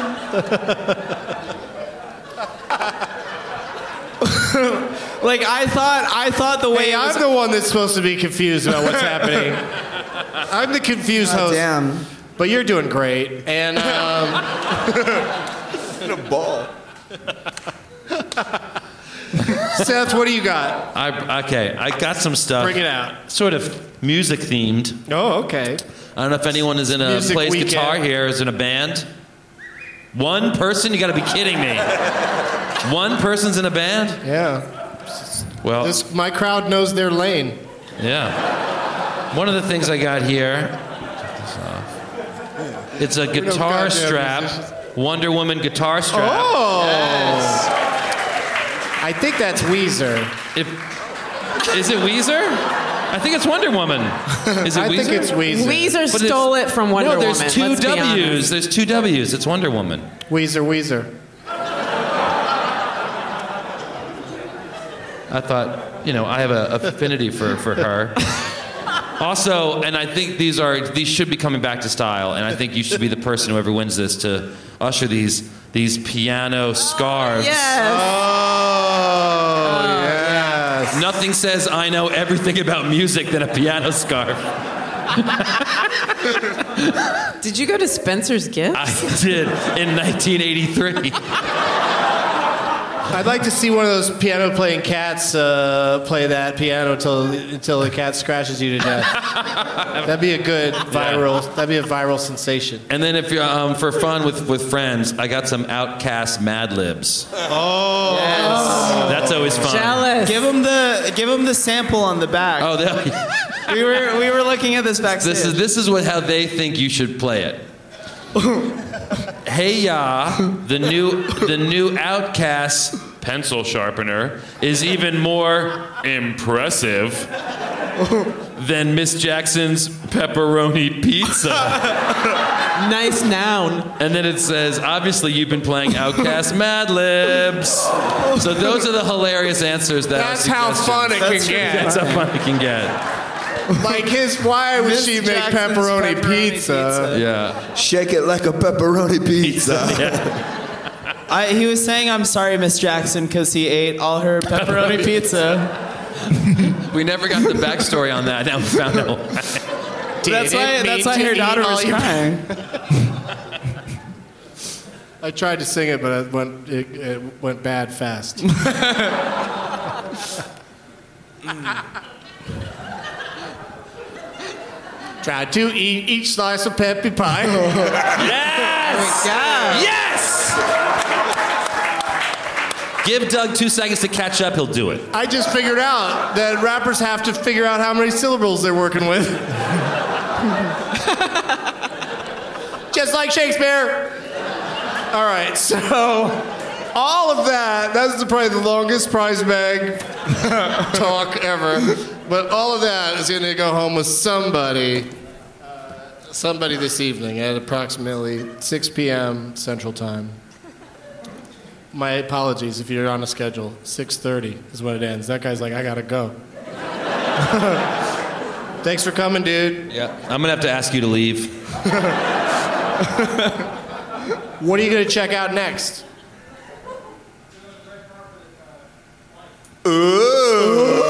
Like I thought, I thought the way Hey, it was, I'm the one that's supposed to be confused about what's happening. I'm the confused host. damn. But you're doing great. And um, In a ball. Seth, what do you got? I, okay, I got some stuff. Bring it out. Sort of music themed. Oh, okay. I don't know if anyone is in a Music plays weekend. guitar here, is in a band. One person? You got to be kidding me. One person's in a band? Yeah. Well, This, my crowd knows their lane. Yeah. One of the things I got here, check this off. It's a guitar strap, Wonder Woman guitar strap. Oh! Yes. I think that's Weezer. If, is it Weezer? I think it's Wonder Woman. Is it I Weezer? think it's Weezer. Weezer but stole it from Wonder no, there's Woman. Two Let's W's. There's two W's. It's Wonder Woman. Weezer, Weezer. I thought, you know, I have an affinity for, for her. Also, and I think these are these should be coming back to style, and I think you should be the person, whoever wins this, to usher these these piano scarves. Yes. Oh, oh yes. Nothing says I know everything about music than a piano scarf. Did you go to Spencer's Gifts? I did in nineteen eighty-three. I'd like to see one of those piano-playing cats uh, play that piano until until the cat scratches you to death. That'd be a good viral. Yeah. That'd be a viral sensation. And then, if you're um, for fun with, with friends, I got some Outkast Mad Libs. Oh, yes. That's always fun. Jealous. Give him the give him the sample on the back. Oh, they, we were we were looking at this backstage. This is this is what how they think you should play it. Hey ya, the new the new Outkast pencil sharpener is even more impressive than Miss Jackson's pepperoni pizza. Nice noun. And then it says, obviously you've been playing Outkast Mad Libs. So those are the hilarious answers that That's how fun it That's can get. That's how fun it can get. Like his, why would Miss she make Jackson's pepperoni, pepperoni pizza? pizza. Yeah. Shake it like a pepperoni pizza. Yeah. I, he was saying, "I'm sorry, Miss Jackson," because he ate all her pepperoni pizza. We never got the backstory on that. Now we found out. That's why. That's why her daughter was crying. I tried to sing it, but it went it, it went bad fast. mm. Tried to eat each slice of peppy pie. Yes! Yes! Give Doug two seconds to catch up. He'll do it. I just figured out that rappers have to figure out how many syllables they're working with. Just like Shakespeare. All right, so all of that, that's probably the longest prize bag talk ever. But all of that is going to go home with somebody, uh, somebody this evening at approximately six p.m. Central Time. My apologies if you're on a schedule. six thirty is when it ends. That guy's like, I gotta go. Thanks for coming, dude. Yeah, I'm gonna have to ask you to leave. What are you gonna check out next? Ooh.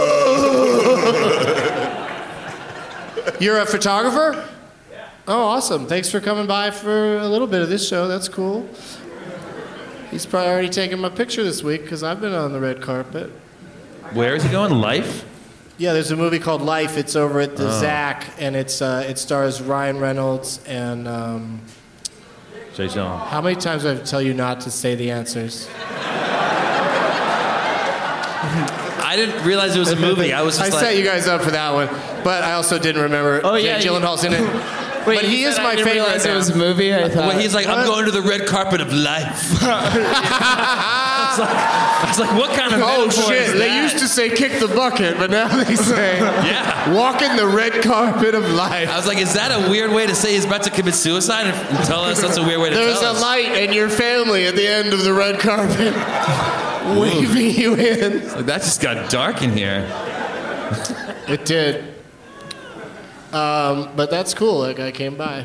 You're a photographer? Yeah. Oh, awesome. Thanks for coming by for a little bit of this show. That's cool. He's probably already taken my picture this week because I've been on the red carpet. Where is he going? Life? Yeah, there's a movie called Life. It's over at the Oh. Zac, and it's uh, it stars Ryan Reynolds and... Um, Jay Sean. how many times do I have to tell you not to say the answers? I didn't realize it was a movie. I was just I like... set you guys up for that one, but I also didn't remember Oh, yeah, Jake you- Gyllenhaal's in it. Wait, but he you is said my I didn't favorite realize now. it was a movie. I thought. Well, he's like, I'm What? going to the red carpet of life. I, was like, I was like, what kind of Oh metaphor shit! is They that? used to say "kick the bucket," but now they say Yeah. "walking the red carpet of life." I was like, is that a weird way to say he's about to commit suicide? And and tell us that's a weird way to There's tell a us. light and your family at the end of the red carpet, waving you in. Like, that just got dark in here. It did. Um, but that's cool. That guy came by.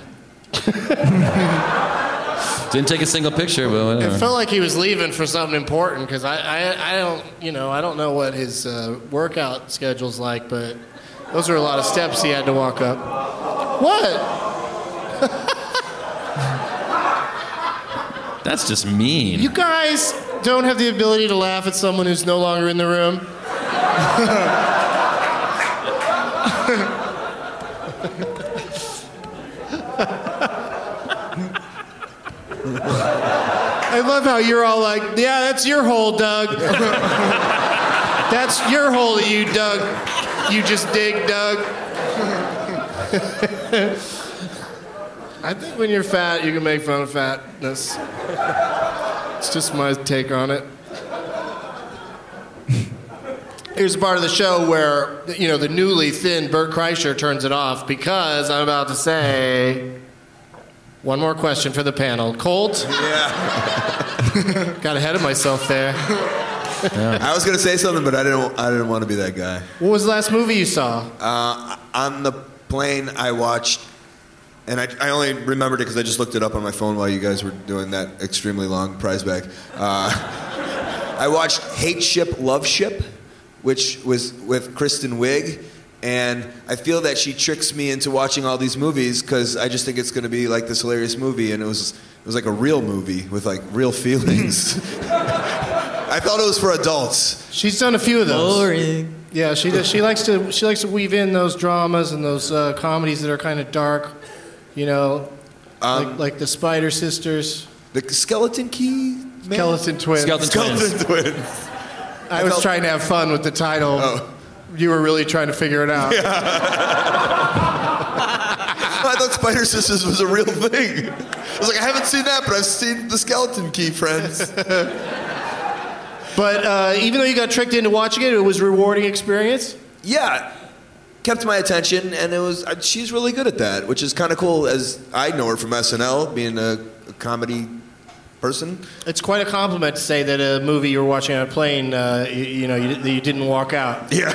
Didn't take a single picture, but whatever. It felt like he was leaving for something important because I, I, I don't, you know, I don't know what his uh, workout schedule's like, but those are a lot of steps he had to walk up. What? That's just mean. You guys don't have the ability to laugh at someone who's no longer in the room? I love how you're all like, yeah, that's your hole, Doug. That's your hole to you, Doug. you just dig, Doug? I think when you're fat, you can make fun of fatness. It's just my take on it. Here's a part of the show where, you know, the newly thin Bert Kreischer turns it off because I'm about to say one more question for the panel. Colt? Yeah. Got ahead of myself there. Yeah. I was going to say something, but I didn't I didn't want to be that guy. What was the last movie you saw? Uh, on the plane, I watched, and I, I only remembered it because I just looked it up on my phone while you guys were doing that extremely long prize bag. Uh, I watched Hate Ship, Love Ship, which was with Kristen Wiig, and I feel that she tricks me into watching all these movies because I just think it's going to be like this hilarious movie, and it was it was like a real movie with like real feelings. I thought it was for adults. She's done a few of those. Boring. Yeah, she does. She likes to. She likes to weave in those dramas and those uh, comedies that are kind of dark. You know, Um, like, like the Spider Sisters, The Skeleton Key? Man? Skeleton Twins. Skeleton Skeleton Twins. Twins. I, I was felt- trying to have fun with the title. Oh. You were really trying to figure it out. I thought Spider Sisters was a real thing. I was like, I haven't seen that, but I've seen The Skeleton Key, friends. But uh, even though you got tricked into watching it, it was a rewarding experience. Yeah, kept my attention, and it was. uh, She's really good at that, which is kind of cool. As I know her from S N L, being a, a comedy person. It's quite a compliment to say that a movie you were watching on a plane, uh, you, you know, you, that you didn't walk out. Yeah.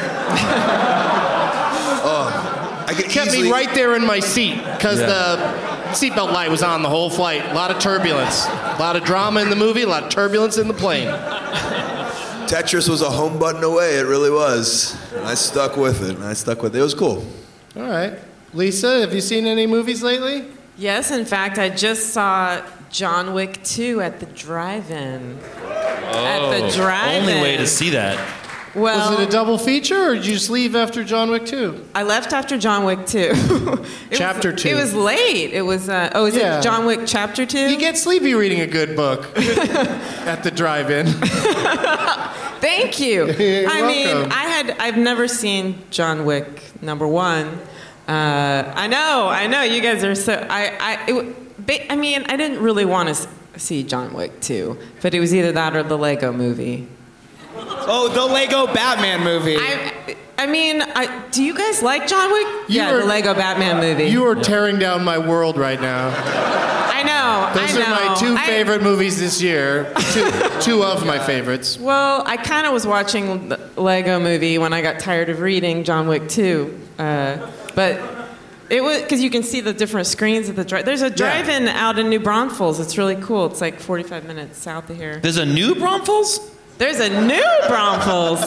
oh, I could It kept easily, me right there in my seat because Yeah. the seatbelt light was on the whole flight. A lot of turbulence, a lot of drama in the movie, a lot of turbulence in the plane. Tetris was a home button away. It really was. And I stuck with it. And I stuck with it. It was cool. All right, Lisa, have you seen any movies lately? Yes, in fact, I just saw John Wick two at the drive-in. At the drive-in. Only way to see that. Well, Was it a double feature, or did you just leave after John Wick two? I left after John Wick two. It Chapter was, two. It was late. It was, uh, oh, is Yeah. it John Wick Chapter two? You get sleepy reading a good book at the drive-in. Thank you. You're I mean, welcome. I had, I've never seen John Wick number one. Uh, I know, I know, you guys are so, I, I, it, ba- I mean, I didn't really want to see John Wick two, but it was either that or the Lego movie. Oh, the Lego Batman movie. I, I mean, I, do you guys like John Wick? You yeah, are- the Lego Batman movie. You are tearing down my world right now. I know. Those I know. are my two I- favorite movies this year. Two, two of my favorites. Well, I kind of was watching the Lego movie when I got tired of reading John Wick two, uh, but it was because you can see the different screens at the drive. There's a drive-in out in New Braunfels. It's really cool. It's like forty-five minutes south of here. There's a new Braunfels? There's a new Braunfels.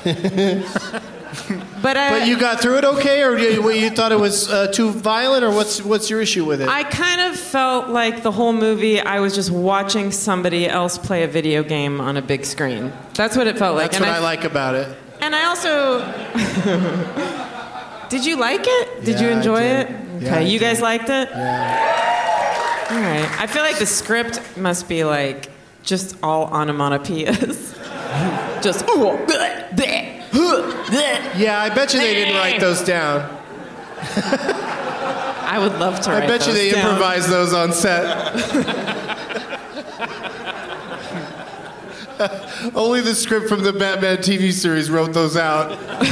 But, uh, But you got through it okay, or you, you thought it was uh, too violent, or what's what's your issue with it? I kind of felt like the whole movie I was just watching somebody else play a video game on a big screen. That's what it felt like. That's and what I, like about it. And I also... Did you like it? Did you Yeah, I enjoy did. it? Okay, Yeah, I you guys did. liked it? Yeah. All right. I feel like the script must be like just all onomatopoeias. just... ooh, bleh, bleh, huh, bleh. Yeah, I bet you they didn't write those down. I would love to write I bet you those they down. improvised those on set. Only the script from the Batman T V series wrote those out.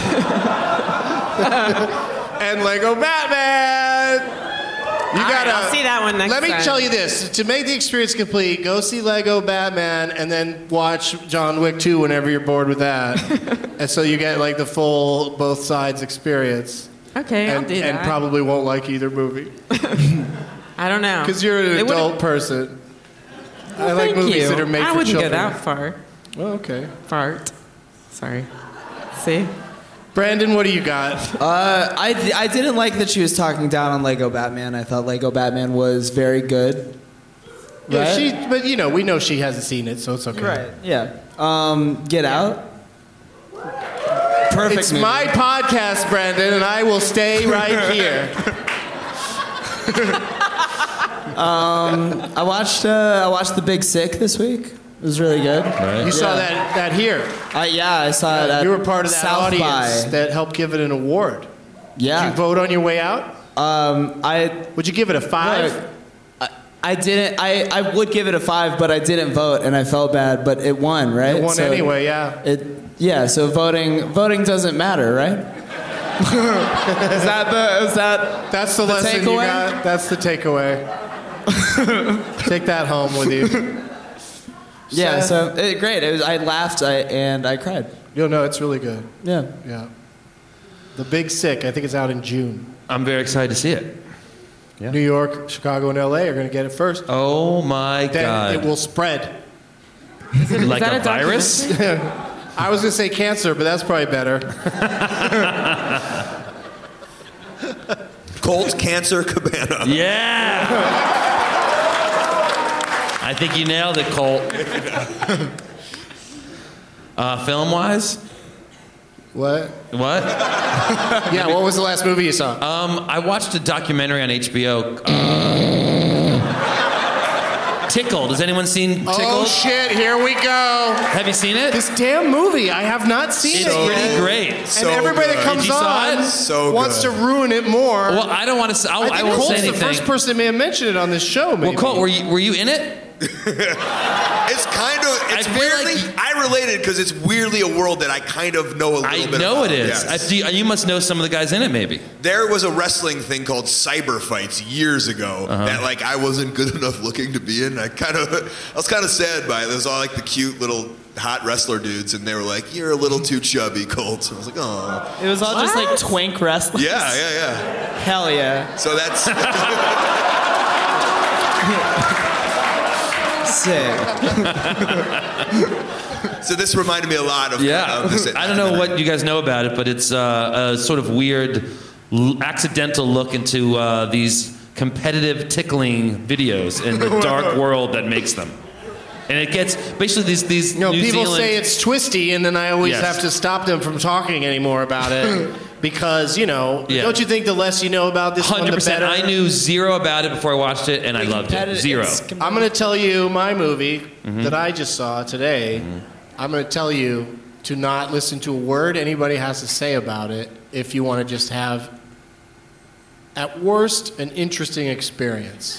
And Lego Batman! You All right, gotta. I'll see that one next Let me time. tell you this: to make the experience complete, go see Lego Batman, and then watch John Wick two whenever you're bored with that, and so you get like the full both sides experience. Okay, I'll and, do that. and probably won't like either movie I don't know. because you're an It would've- adult person. I Well, like thank movies you. that are made I for wouldn't children. go that far. Oh, okay. Fart. Sorry. See? Brandon, what do you got? Uh, I, I didn't like that she was talking down on Lego Batman. I thought Lego Batman was very good. Yeah, Right? she. But you know, we know she hasn't seen it, so it's okay. Right. Yeah. Um, Get Out. Perfect. It's movie. my podcast, Brandon, and I will stay right here. Um, I watched uh, I watched The Big Sick this week. It was really good. You saw that that here. Uh, yeah, I saw that. You were part of that South audience by. that helped give it an award. Yeah. Did you vote on your way out? Um, I. Would you give it a five? Look, I, I didn't. I, I would give it a five, but I didn't vote, and I felt bad. But it won, right? It won So anyway. Yeah. It. Yeah. So voting voting doesn't matter, right? is that the? Is that? That's the, the lesson you takeaway? got. That's the takeaway. Take that home with you. Yeah. Seth? So it, great. It was. I laughed. I and I cried. You'll know it's really good. Yeah. Yeah. The Big Sick. I think it's out in June. I'm very excited to see it. Yeah. New York, Chicago, and L A are going to get it first. Oh my Then God! it will spread. Is it, like is that a, a virus? I was going to say cancer, but that's probably better. Colt Cancer Cabana. Yeah. I think you nailed it, Colt. Uh, film-wise, What? what? Yeah, what was the last movie you saw? Um, I watched a documentary on H B O. Tickled. Has anyone seen Tickled? Oh, shit, here we go. Have you seen it? This damn movie, I have not seen It's it. pretty yet. great. So and everybody good. that comes Did you saw on it? So wants good. to ruin it more. Well, I don't want to. I'll, I I, think won't Colt's say anything. the first person that may have mentioned it on this show, maybe. Well, Colt, were you were you in it? It's kind of, it's I feel weirdly, like- I related because it's weirdly a world that I kind of know a little I bit know about. it is. Yes. I, do you, you must know some of the guys in it, maybe. There was a wrestling thing called Cyber Fights years ago Uh-huh. that like I wasn't good enough looking to be in. I kind of, I was kind of sad by it. There was all like the cute little hot wrestler dudes, and they were like, "You're a little too chubby, Colt." I was like, "Oh." It was all just like twink wrestling. Yeah, yeah, yeah. Hell yeah. So that's Sick. so. This reminded me a lot of Yeah. of this. I don't know what you guys know about it, but it's uh, a sort of weird, l- accidental look into uh, these competitive tickling videos in the dark world that makes them. And it gets basically these these You know, New people Zealand. say it's twisty, and then I always Yes. have to stop them from talking anymore about it. Because, you know, Yeah. don't you think the less you know about this one, one hundred the percent. better? I knew zero about it before I watched it, and I loved it. Zero. I'm going to tell you my movie Mm-hmm. that I just saw today. I'm going to tell you to not listen to a word anybody has to say about it if you want to just have, at worst, an interesting experience.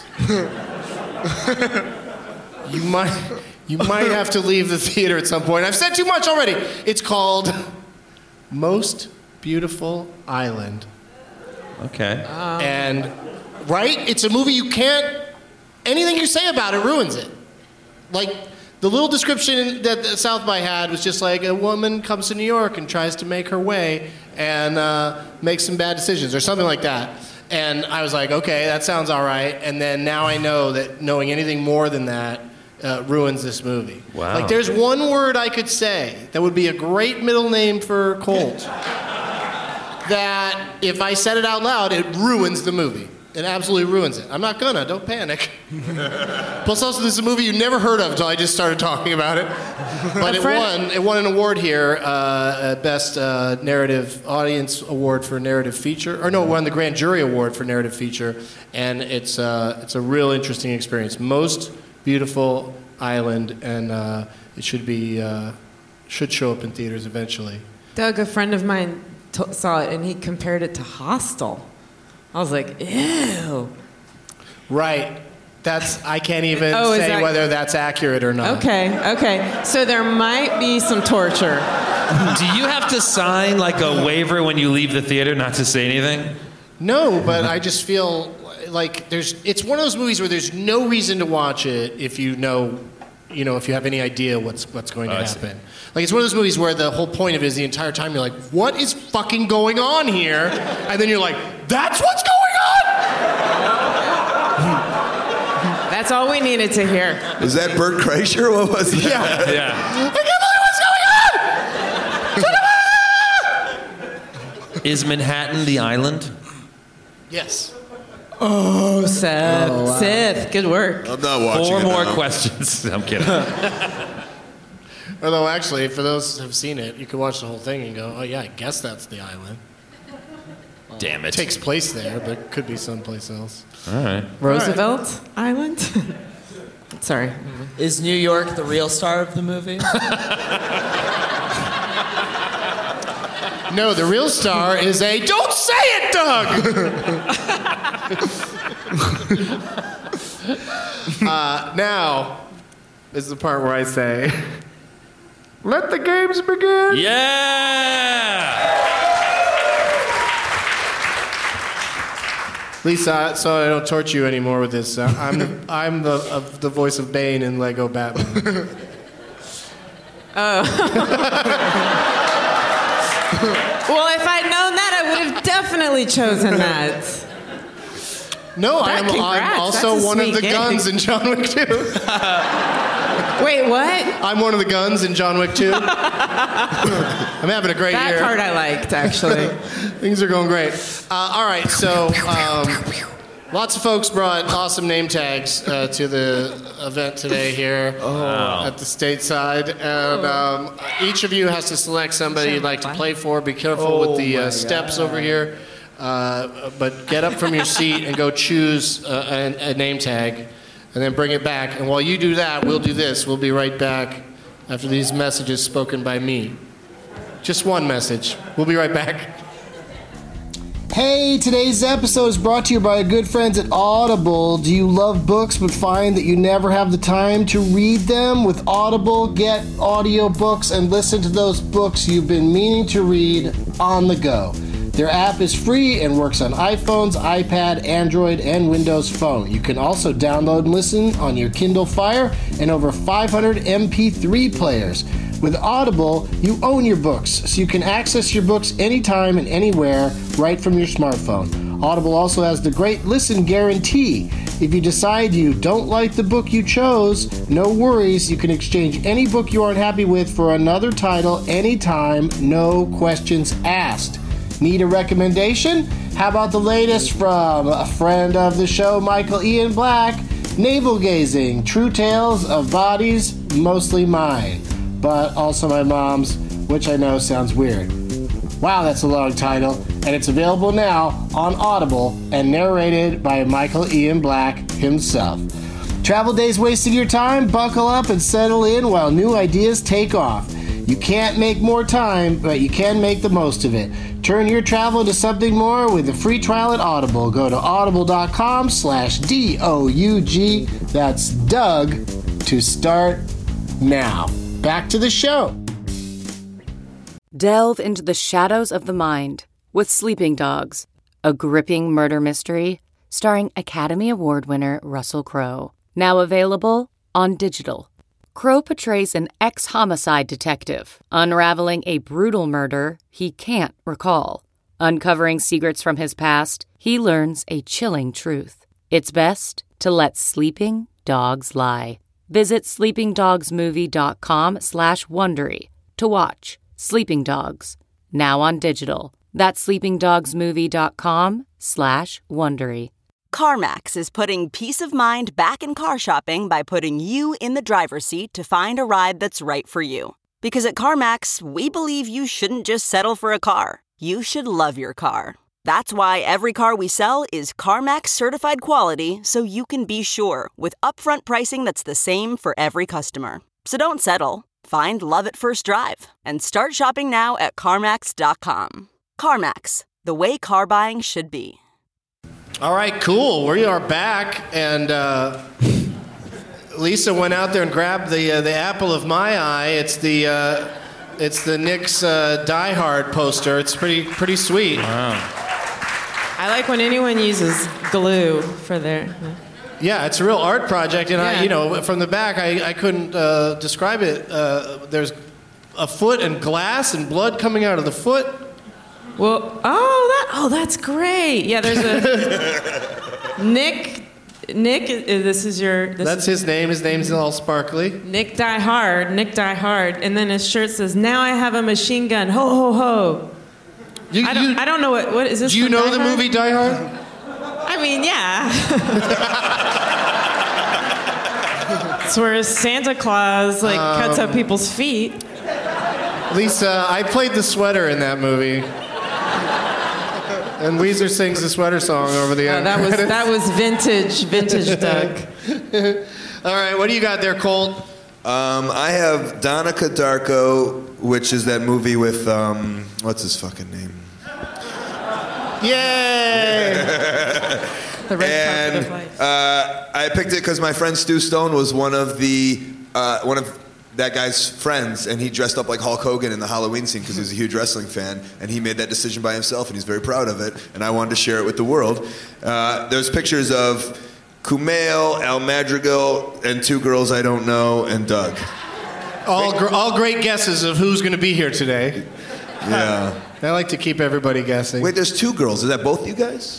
you might you might have to leave the theater at some point. I've said too much already. It's called Most Beautiful Island. Okay. And, right? It's a movie you can't, anything you say about it ruins it. Like, the little description that that South by had was just like a woman comes to New York and tries to make her way and uh, makes some bad decisions or something like that. And I was like, okay, that sounds all right. And then now I know that knowing anything more than that uh, ruins this movie. Wow. Like, there's one word I could say that would be a great middle name for Colt. That if I said it out loud, it ruins the movie. It absolutely ruins it. I'm not gonna, don't panic. Plus also, this is a movie you never heard of until I just started talking about it. But it won, it won an award here, uh, Best uh, Narrative Audience Award for Narrative Feature. Or no, it won the Grand Jury Award for Narrative Feature. And it's, uh, it's a real interesting experience. Most Beautiful Island, and uh, it should be, uh, should show up in theaters eventually. Doug, a friend of mine t- saw it, and he compared it to Hostel. I was like, ew. Right. That's, I can't even Oh, is say that- whether that's accurate or not. Okay, okay. So there might be some torture. Do you have to sign like a waiver when you leave the theater not to say anything? No, but I just feel like there's, it's one of those movies where there's no reason to watch it if you know, you know, if you have any idea what's what's going to Oh, I see. happen. Like, it's one of those movies where the whole point of it is the entire time you're like, what is fucking going on here? And then you're like, that's what's going on? That's all we needed to hear. is that Bert Kreischer? What was that? Yeah. Yeah. I can't believe what's going on! Is Manhattan the island? Yes. Oh, Seth. Oh, wow. Seth, good work. I'm not watching Four it more now. questions. I'm kidding. Although, actually, for those who have seen it, you could watch the whole thing and go, oh, yeah, I guess that's the island. Damn It it. takes place there, but it could be someplace else. All right. Roosevelt Island? Sorry. Is New York the real star of the movie? No, the real star is a. Don't say it, Doug. uh, now is the part where I say, "Let the games begin." Yeah. Lisa, so I don't torture you anymore with this. Uh, I'm the, I'm the of the voice of Bane in Lego Batman. Oh. Well, if I'd known that, I would have definitely chosen that. No, That- I'm, I'm congrats. also That's a one of sweet the game. guns in John Wick two. Wait, what? I'm one of the guns in John Wick two. I'm having a great That year. part I liked, actually. Things are going great. Uh, all right, so um, lots of folks brought awesome name tags uh, to the event today here at the stateside, and um, each of you has to select somebody you'd like to play for. Be careful Oh with the my uh, steps God. over here, uh, but get up from your seat and go choose uh, a, a name tag, and then bring it back. And while you do that, we'll do this. We'll be right back after these messages spoken by me. Just one message. We'll be right back. Hey, today's episode is brought to you by our good friends at Audible. Do you love books but find that you never have the time to read them? With Audible, get audiobooks and listen to those books you've been meaning to read on the go. Their app is free and works on iPhones, iPad, Android, and Windows Phone. You can also download and listen on your Kindle Fire and over five hundred M P three players. With Audible, you own your books, so you can access your books anytime and anywhere right from your smartphone. Audible also has the great listen guarantee. If you decide you don't like the book you chose, no worries. You can exchange any book you aren't happy with for another title anytime, no questions asked. Need a recommendation? How about the latest from a friend of the show, Michael Ian Black? Navel Gazing, True Tales of Bodies, Mostly Mine, but also my mom's, which I know sounds weird. Wow, that's a long title, and it's available now on Audible and narrated by Michael Ian Black himself. Travel days wasting your time? Buckle up and settle in while new ideas take off. You can't make more time, but you can make the most of it. Turn your travel into something more with a free trial at Audible. Go to audible.com slash D-O-U-G. That's Doug to start now. Back to the show. Delve into the shadows of the mind with Sleeping Dogs, a gripping murder mystery starring Academy Award winner Russell Crowe. Now available on digital. Crowe portrays an ex-homicide detective unraveling a brutal murder he can't recall. Uncovering secrets from his past, he learns a chilling truth. It's best to let sleeping dogs lie. Visit sleepingdogsmovie.com slash Wondery to watch Sleeping Dogs, now on digital. That's sleepingdogsmovie.com slash Wondery. CarMax is putting peace of mind back in car shopping by putting you in the driver's seat to find a ride that's right for you. Because at CarMax, we believe you shouldn't just settle for a car. You should love your car. That's why every car we sell is CarMax certified quality, so you can be sure with upfront pricing that's the same for every customer. So don't settle. Find love at first drive and start shopping now at CarMax dot com. CarMax, the way car buying should be. All right, cool. We are back, and uh, Lisa went out there and grabbed the uh, the apple of my eye. It's the uh, it's the Knicks uh, Die Hard poster. It's pretty pretty sweet. Wow. I like when anyone uses glue for their... Yeah, it's a real art project, and Yeah. I, you know, from the back, I, I couldn't uh, describe it. Uh, there's a foot and glass and blood coming out of the foot. Well, oh, that, oh, that's great. Yeah, there's a Nick. Nick, uh, this is your. This That's his name. His name's all sparkly. Nick Die Hard. Nick Die Hard, and then his shirt says, "Now I have a machine gun." Ho ho ho. You, I don't. you, I don't know what. What is this? do you from know Die the Hard? movie Die Hard? I mean, yeah. It's where Santa Claus like cuts up people's feet. Lisa, I played the sweater in that movie. And Weezer sings the sweater song over the Oh, end. that was that was vintage, vintage Doug. All right, what do you got there, Colt? Um, I have Donica Darko, which is that movie with, um, what's his fucking name? Yay! The red and carpet of life. uh, I picked it because my friend Stu Stone was one of the uh, one of that guy's friends, and he dressed up like Hulk Hogan in the Halloween scene because he was a huge wrestling fan, and he made that decision by himself, and he's very proud of it, and I wanted to share it with the world. Uh, there's pictures of Kumail, Al Madrigal, and two girls I don't know, and Doug. All, gr- all great guesses of who's going to be here today. Yeah. I like to keep everybody guessing. Wait, there's two girls. Is that both you guys?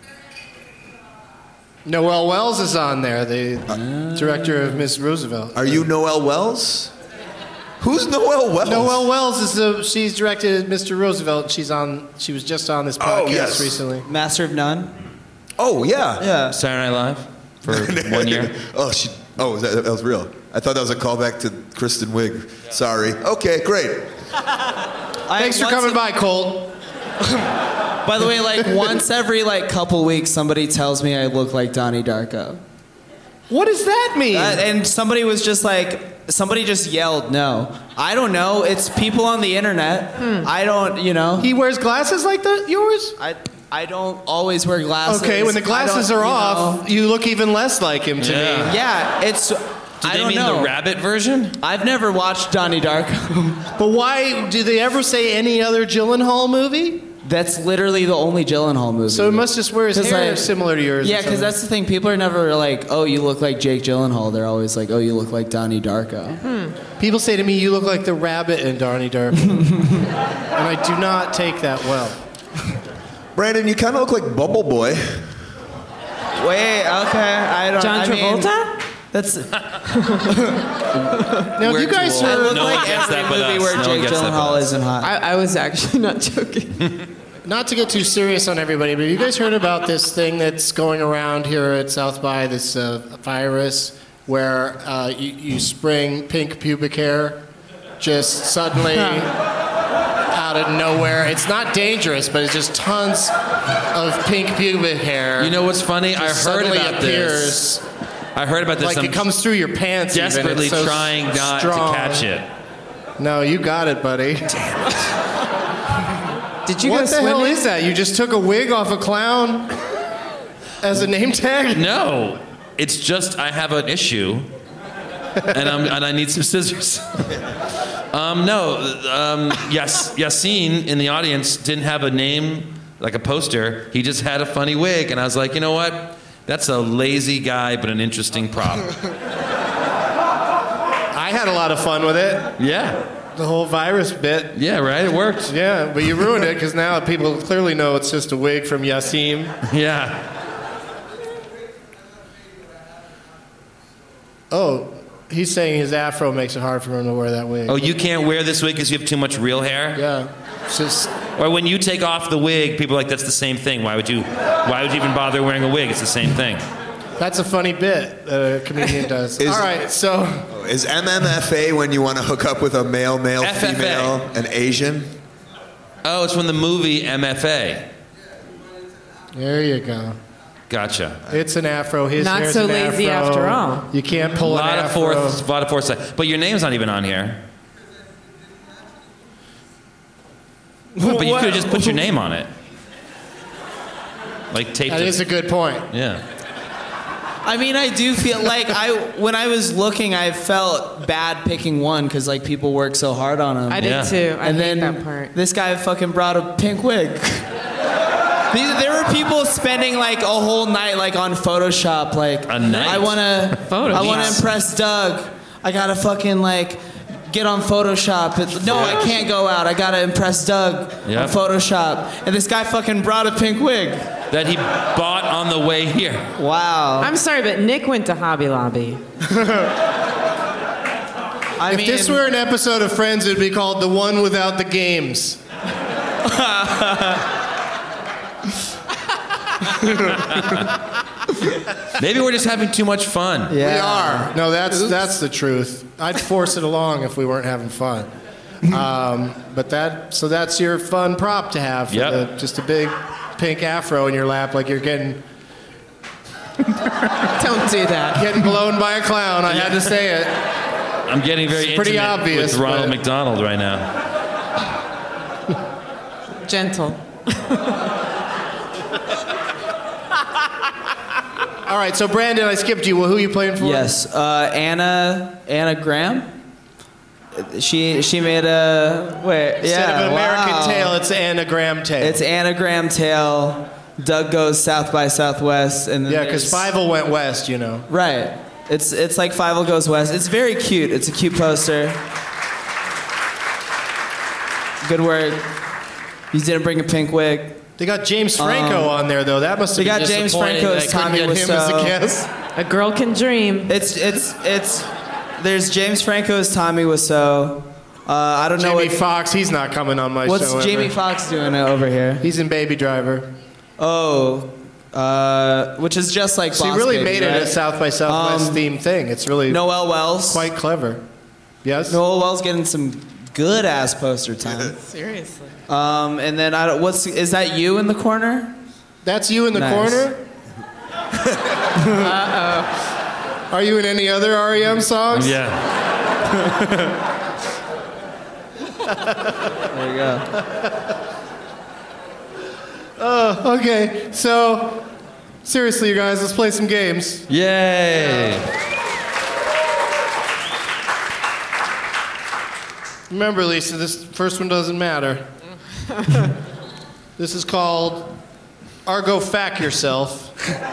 Noelle Wells is on there, the uh, director of Miss Roosevelt. Are you Noelle Wells? Who's Noelle Wells? Noelle Wells is the she's directed Mister Roosevelt. She's on. She was just on this podcast Oh, yes. recently. Master of None. Oh yeah. Yeah. Saturday Night Live for one year. oh, she. Oh, that, that was real. I thought that was a callback to Kristen Wiig. Sorry. Okay, great. Thanks for coming by, Colt. By the way, like once every like couple weeks, somebody tells me I look like Donnie Darko. What does that mean? Uh, and somebody was just like, somebody just yelled, no. I don't know. It's people on the internet. Hmm. I don't, you know. He wears glasses like the yours? I I don't always wear glasses. Okay, when the I glasses don't, are you off, know. you look even less like him to Yeah. me. Yeah, it's. Do I they don't mean know. the rabbit version? I've never watched Donnie Darko. But why do they ever say any other Gyllenhaal movie? That's literally the only Gyllenhaal movie. So he must just wear his 'Cause hair I- similar to yours. or Yeah, because something. that's the thing. People are never like, oh, you look like Jake Gyllenhaal. They're always like, oh, you look like Donnie Darko. People say to me, you look like the rabbit in Donnie Darko. And I do not take that well. Brandon, you kind of look like Bubble Boy. Wait, okay. I don't. John I mean, Travolta? that's. Now, We're you guys too old. I heard, look No one like gets every that but movie us. where No one Jake gets that but Gyllenhaal us. isn't hot. I, I was actually not joking. not to get too serious on everybody, but have you guys heard about this thing that's going around here at South by, this uh, virus where uh, you, you spring pink pubic hair just suddenly out of nowhere? It's not dangerous, but it's just tons of pink pubic hair. You know what's funny? I heard suddenly about appears, this. I heard about this. like I'm it comes through your pants. even. It's desperately so trying not strong. to catch it. No, you got it, buddy. Did you What go the hell swimming? is that? You just took a wig off a clown as a name tag? No, it's just I have an issue, and I'm and I need some scissors. um, no, um, yes, Yassine in the audience didn't have a name like a poster. He just had a funny wig, and I was like, you know what? That's a lazy guy, but an interesting prop. I had a lot of fun with it. Yeah, The whole virus bit. yeah, right. It worked. Yeah, but you ruined it because now people clearly know it's just a wig from Yassim. Yeah. Oh, he's saying his afro makes it hard for him to wear that wig. Oh, you can't wear this wig because you have too much real hair. Yeah, it's just. Or when you take off the wig, people are like, that's the same thing. Why would you why would you even bother wearing a wig? It's the same thing. That's a funny bit that a comedian does. Is- All right, so Is M M F A when you want to hook up with a male, male, F F A. female, an Asian? Oh, it's from the movie M F A. there you go. Gotcha. It's an afro. His Not hair's so an lazy afro. after all. You can't A pull lot an of afro. forth, lot of foresight. But your name's not even on here. But you could have just put your name on it. Like taped That it. is a good point. Yeah. I mean, I do feel like I when I was looking, I felt bad picking one because like people work so hard on them. I did Yeah. too. I and hate then that part. this guy fucking brought a pink wig. These, there were people spending like a whole night like on Photoshop. Like A night? I wanna, Photoshop. I wanna impress Doug. I gotta fucking like get on Photoshop. It's, no, I can't go out. I gotta impress Doug Yep. on Photoshop. And this guy fucking brought a pink wig. That he bought on the way here. Wow. I'm sorry, but Nick went to Hobby Lobby. I If mean, this were an episode of Friends, it'd be called "The One Without the Games." Maybe we're just having too much fun. yeah. We are. No, that's that's the truth. I'd force it along if we weren't having fun. Um, but that so that's your fun prop to have. For Yep. the, just a big pink afro in your lap, like you're getting Don't do that. Getting blown by a clown. I had to say it. I'm getting very It's pretty intimate obvious, with Ronald but- McDonald right now. Gentle. All right, so Brandon, I skipped you. Well, who are you playing for? Yes, uh, Anna Anna Graham. She she made a wait. Instead yeah, of an American wow. Tail, it's Anagram Tail. It's Anagram Tail. Doug goes South by Southwest, and then Yeah, because there's- Fievel went west, you know. Right. It's it's like Fievel Goes West. It's very cute. It's a cute poster. Good work. You didn't bring a pink wig. They got James Franco Um, on there, though. That must have They been got James disappointing Franco that as I couldn't Tommy get him as a Wiseau. guest. A girl can dream. It's it's it's. There's James Franco as Tommy Wiseau. Uh, I don't know Jamie what. Foxx, he's not coming on my What's show. Jamie ever. Foxx doing over here? He's in Baby Driver. Oh, uh, which is just like. So he Boss really Baby, made it right? a South by Southwest Um, themed thing. It's really Noel Wells. quite clever. Yes? Noel Wells getting some good ass poster time. Seriously. Um, and then I don't. What's is that you in the corner? That's you in the Nice. corner? Uh-oh. Are you in any other R E M songs? Yeah. There you go. Oh, okay. So, seriously, you guys, let's play some games. Yay! Remember, Lisa, this first one doesn't matter. This is called Argo Fact Yourself.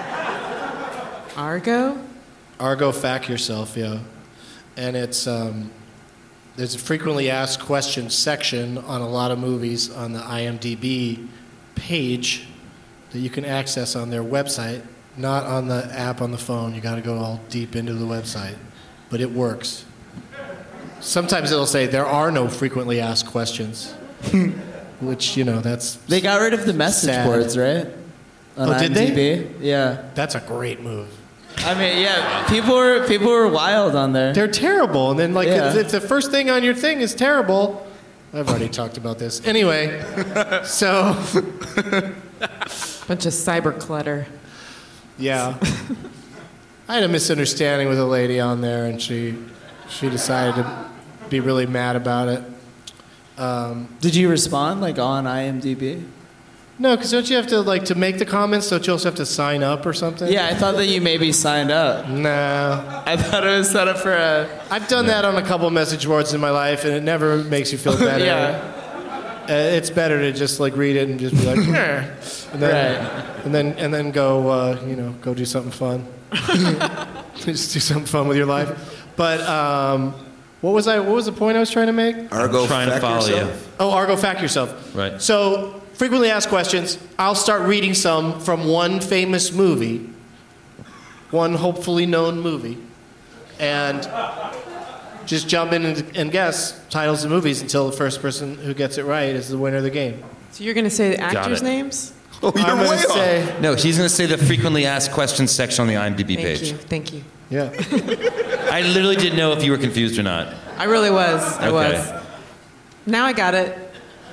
Argo? Argo Fact Yourself, yeah. And it's, um, there's a frequently asked questions section on a lot of movies on the I M D B page that you can access on their website, not on the app on the phone. You got to go all deep into the website, but it works. Sometimes it'll say there are no frequently asked questions, which, you know, that's They got rid of the message sad. boards, right? On Oh, did they? I M D B? Yeah. That's a great move. I mean, yeah. People were people were wild on there. They're terrible, and then like Yeah. if, if the first thing on your thing is terrible. I've already talked about this. Anyway, so Bunch of cyber clutter. yeah, I had a misunderstanding with a lady on there, and she she decided to be really mad about it. Um, Did you respond like on I M D B? no, because don't you have to like to make the comments? Don't you also have to sign up or something? Yeah, I thought that you maybe signed up. No, I thought it was set up for a. I've done that on a couple message boards in my life, and it never makes you feel better. Yeah. Uh, it's better to just like read it and just be like, "Eh," and then, Right. and then and then go, uh, you know, go do something fun. Just do something fun with your life. But um, what was I? What was the point I was trying to make? Argo Trying to Fact follow Yourself. Oh, Argo Fact Yourself. Right. So frequently asked questions. I'll start reading some from one famous movie, one hopefully known movie, and just jump in and, and guess titles of movies until the first person who gets it right is the winner of the game. So you're going to say the actors' it. names? Oh, you're I'm way gonna off. say, No, he's going to say the frequently asked questions section on the I M D B Thank page. you. Thank you. yeah. I literally didn't know if you were confused or not. I really was. I Okay. was. Now I got it.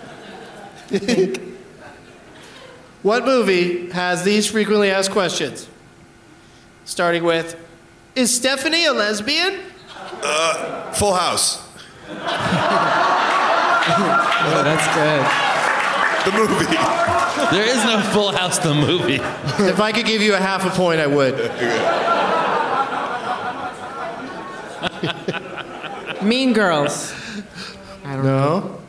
What movie has these frequently asked questions? Starting with, is Stephanie a lesbian? Uh, Full House. Oh, that's good. The movie. There is no Full House the movie. If I could give you a half a point, I would. Mean Girls. I don't know.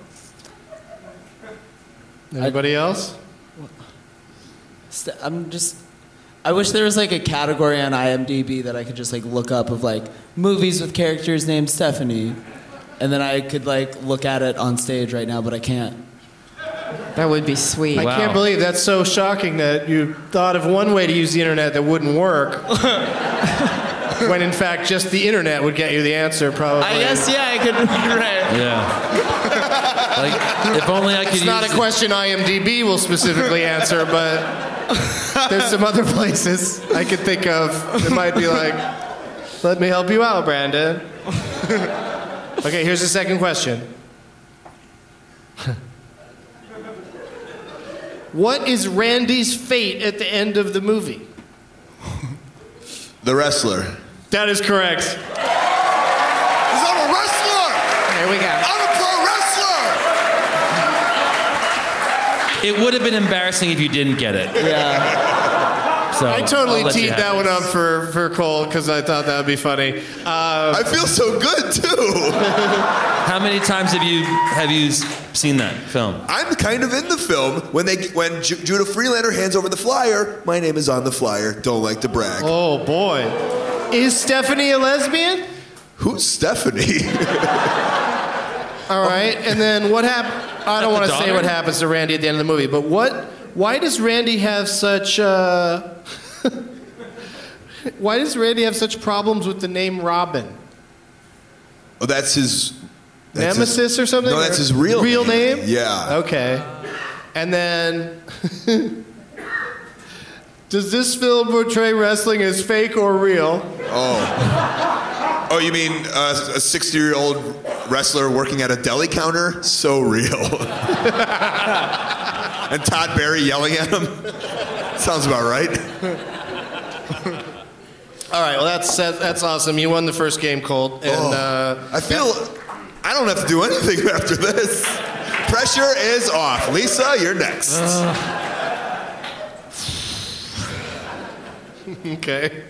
No? Anybody else? St- I'm just. I wish there was like a category on I M D B that I could just like look up of like movies with characters named Stephanie, and then I could like look at it on stage right now, but I can't. That would be sweet. I Wow. can't believe that's so shocking that you thought of one way to use the internet that wouldn't work. When in fact just the internet would get you the answer, probably. I guess yeah, I could. Right. Yeah. Like, if only I could It's use... not a question I M D B will specifically answer, but there's some other places I could think of that might be like, let me help you out, Brandon. Okay, here's the second question. What is Randy's fate at the end of the movie? The Wrestler. That is correct. Because I'm a wrestler! There we go. I'm a pro wrestler! It would have been embarrassing if you didn't get it. Yeah. So I totally I'll let you teed have that it. one up for, for Cole because I thought that would be funny. Uh, I feel so good, too. How many times have you have you seen that film? I'm kind of in the film. When they when Ju- Judah Freelander hands over the flyer, my name is on the flyer. Don't like to brag. oh, boy. Is Stephanie a lesbian? Who's Stephanie? All right, and then what happened? I don't Is that want to the say daughter? what happens to Randy at the end of the movie, but what? Why does Randy have such? Uh, why does Randy have such problems with the name Robin? Oh, that's his... that's Nemesis his- or something? No, that's his real real name. Yeah. Okay, and then. Does this film portray wrestling as fake or real? Oh. Oh, you mean uh, a sixty-year-old wrestler working at a deli counter? So real. And Todd Barry yelling at him? Sounds about right. All right, well, that's that, that's awesome. You won the first game, Colt. And Oh, uh, I feel I don't have to do anything after this. Pressure is off. Lisa, you're next. Okay.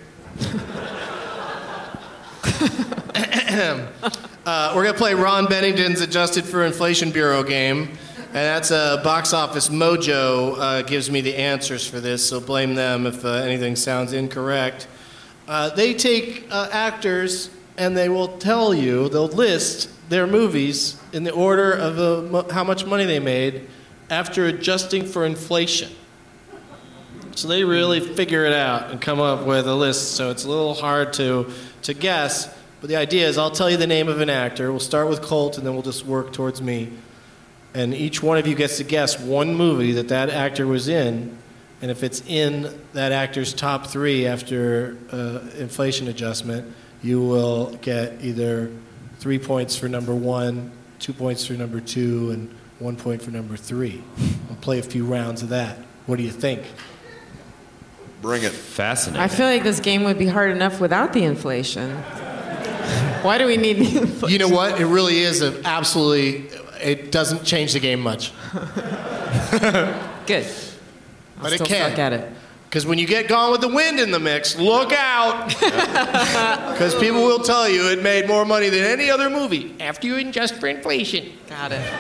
uh, we're going to play Ron Bennington's Adjusted for Inflation Bureau game. And that's a Box Office Mojo uh, gives me the answers for this, so blame them if uh, anything sounds incorrect. Uh, they take uh, actors and they will tell you, they'll list their movies in the order of uh, mo- how much money they made after adjusting for inflation. So they really figure it out and come up with a list, so it's a little hard to, to guess. But the idea is I'll tell you the name of an actor. We'll start with Colt, and then we'll just work towards me. And each one of you gets to guess one movie that that actor was in, and if it's in that actor's top three after uh, inflation adjustment, you will get either three points for number one, two points for number two, and one point for number three. We'll play a few rounds of that. What do you think? Bring it. Fascinating. I feel like this game would be hard enough without the inflation. Why do we need the inflation? You know what? It really is a absolutely. It doesn't change the game much. Good. I'll But it still can. suck at it. Because when you get Gone with the Wind in the mix, look out. Because people will tell you it made more money than any other movie after you adjust for inflation. Got it.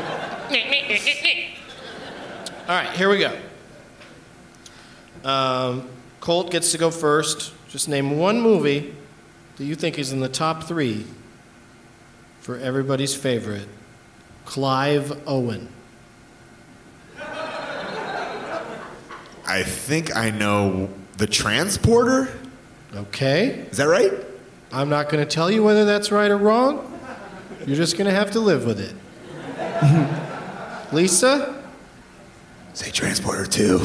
All right, here we go. Um, Colt gets to go first. Just name one movie that you think is in the top three for everybody's favorite, Clive Owen. I think I know The Transporter. Okay. Is that right? I'm not going to tell you whether that's right or wrong. You're just going to have to live with it. Lisa? Say Transporter two.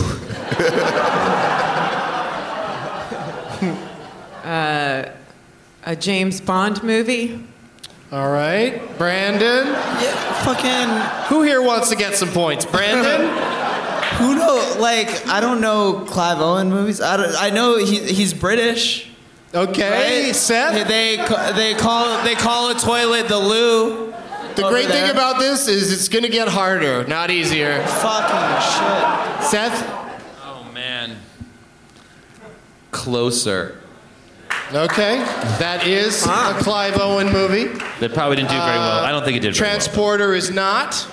uh, a James Bond movie. All right. Brandon? Yeah, fucking. Who here wants to get some points? Brandon? Who know? Like, I don't know Clive Owen movies. I, don't, I know he, he's British. Okay, right? Seth? They they call they call a toilet the loo. The great thing about this is it's going to get harder, not easier. Fucking shit. Seth? Oh, man. Closer. Okay, that is a Clive Owen movie. That probably didn't do very well. I don't think it did very well. Transporter is not.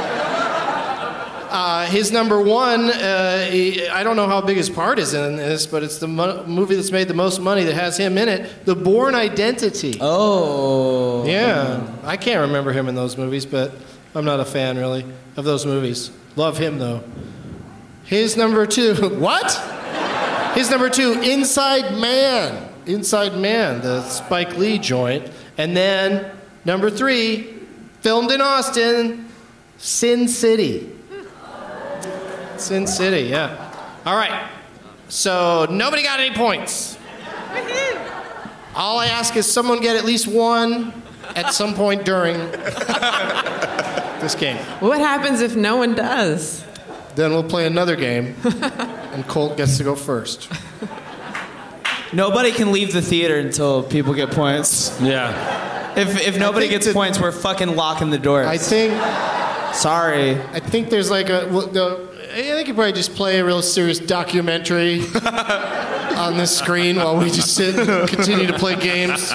Uh, his number one, uh, he, I don't know how big his part is in this, but it's the mo- movie that's made the most money that has him in it, The Bourne Identity. Oh. Yeah, I can't remember him in those movies, but I'm not a fan, really, of those movies. Love him, though. His number two, what? His number two, Inside Man. Inside Man, the Spike Lee joint. And then, number three, filmed in Austin, Sin City. Sin City, yeah. All right. So nobody got any points. All I ask is someone get at least one at some point during this game. What happens if no one does? Then we'll play another game, and Colt gets to go first. Nobody can leave the theater until people get points. Yeah. If if nobody gets that- points, we're fucking locking the doors. I think. Sorry. I think there's like a. Well, no, I think you probably just play a real serious documentary on this screen while we just sit and continue to play games.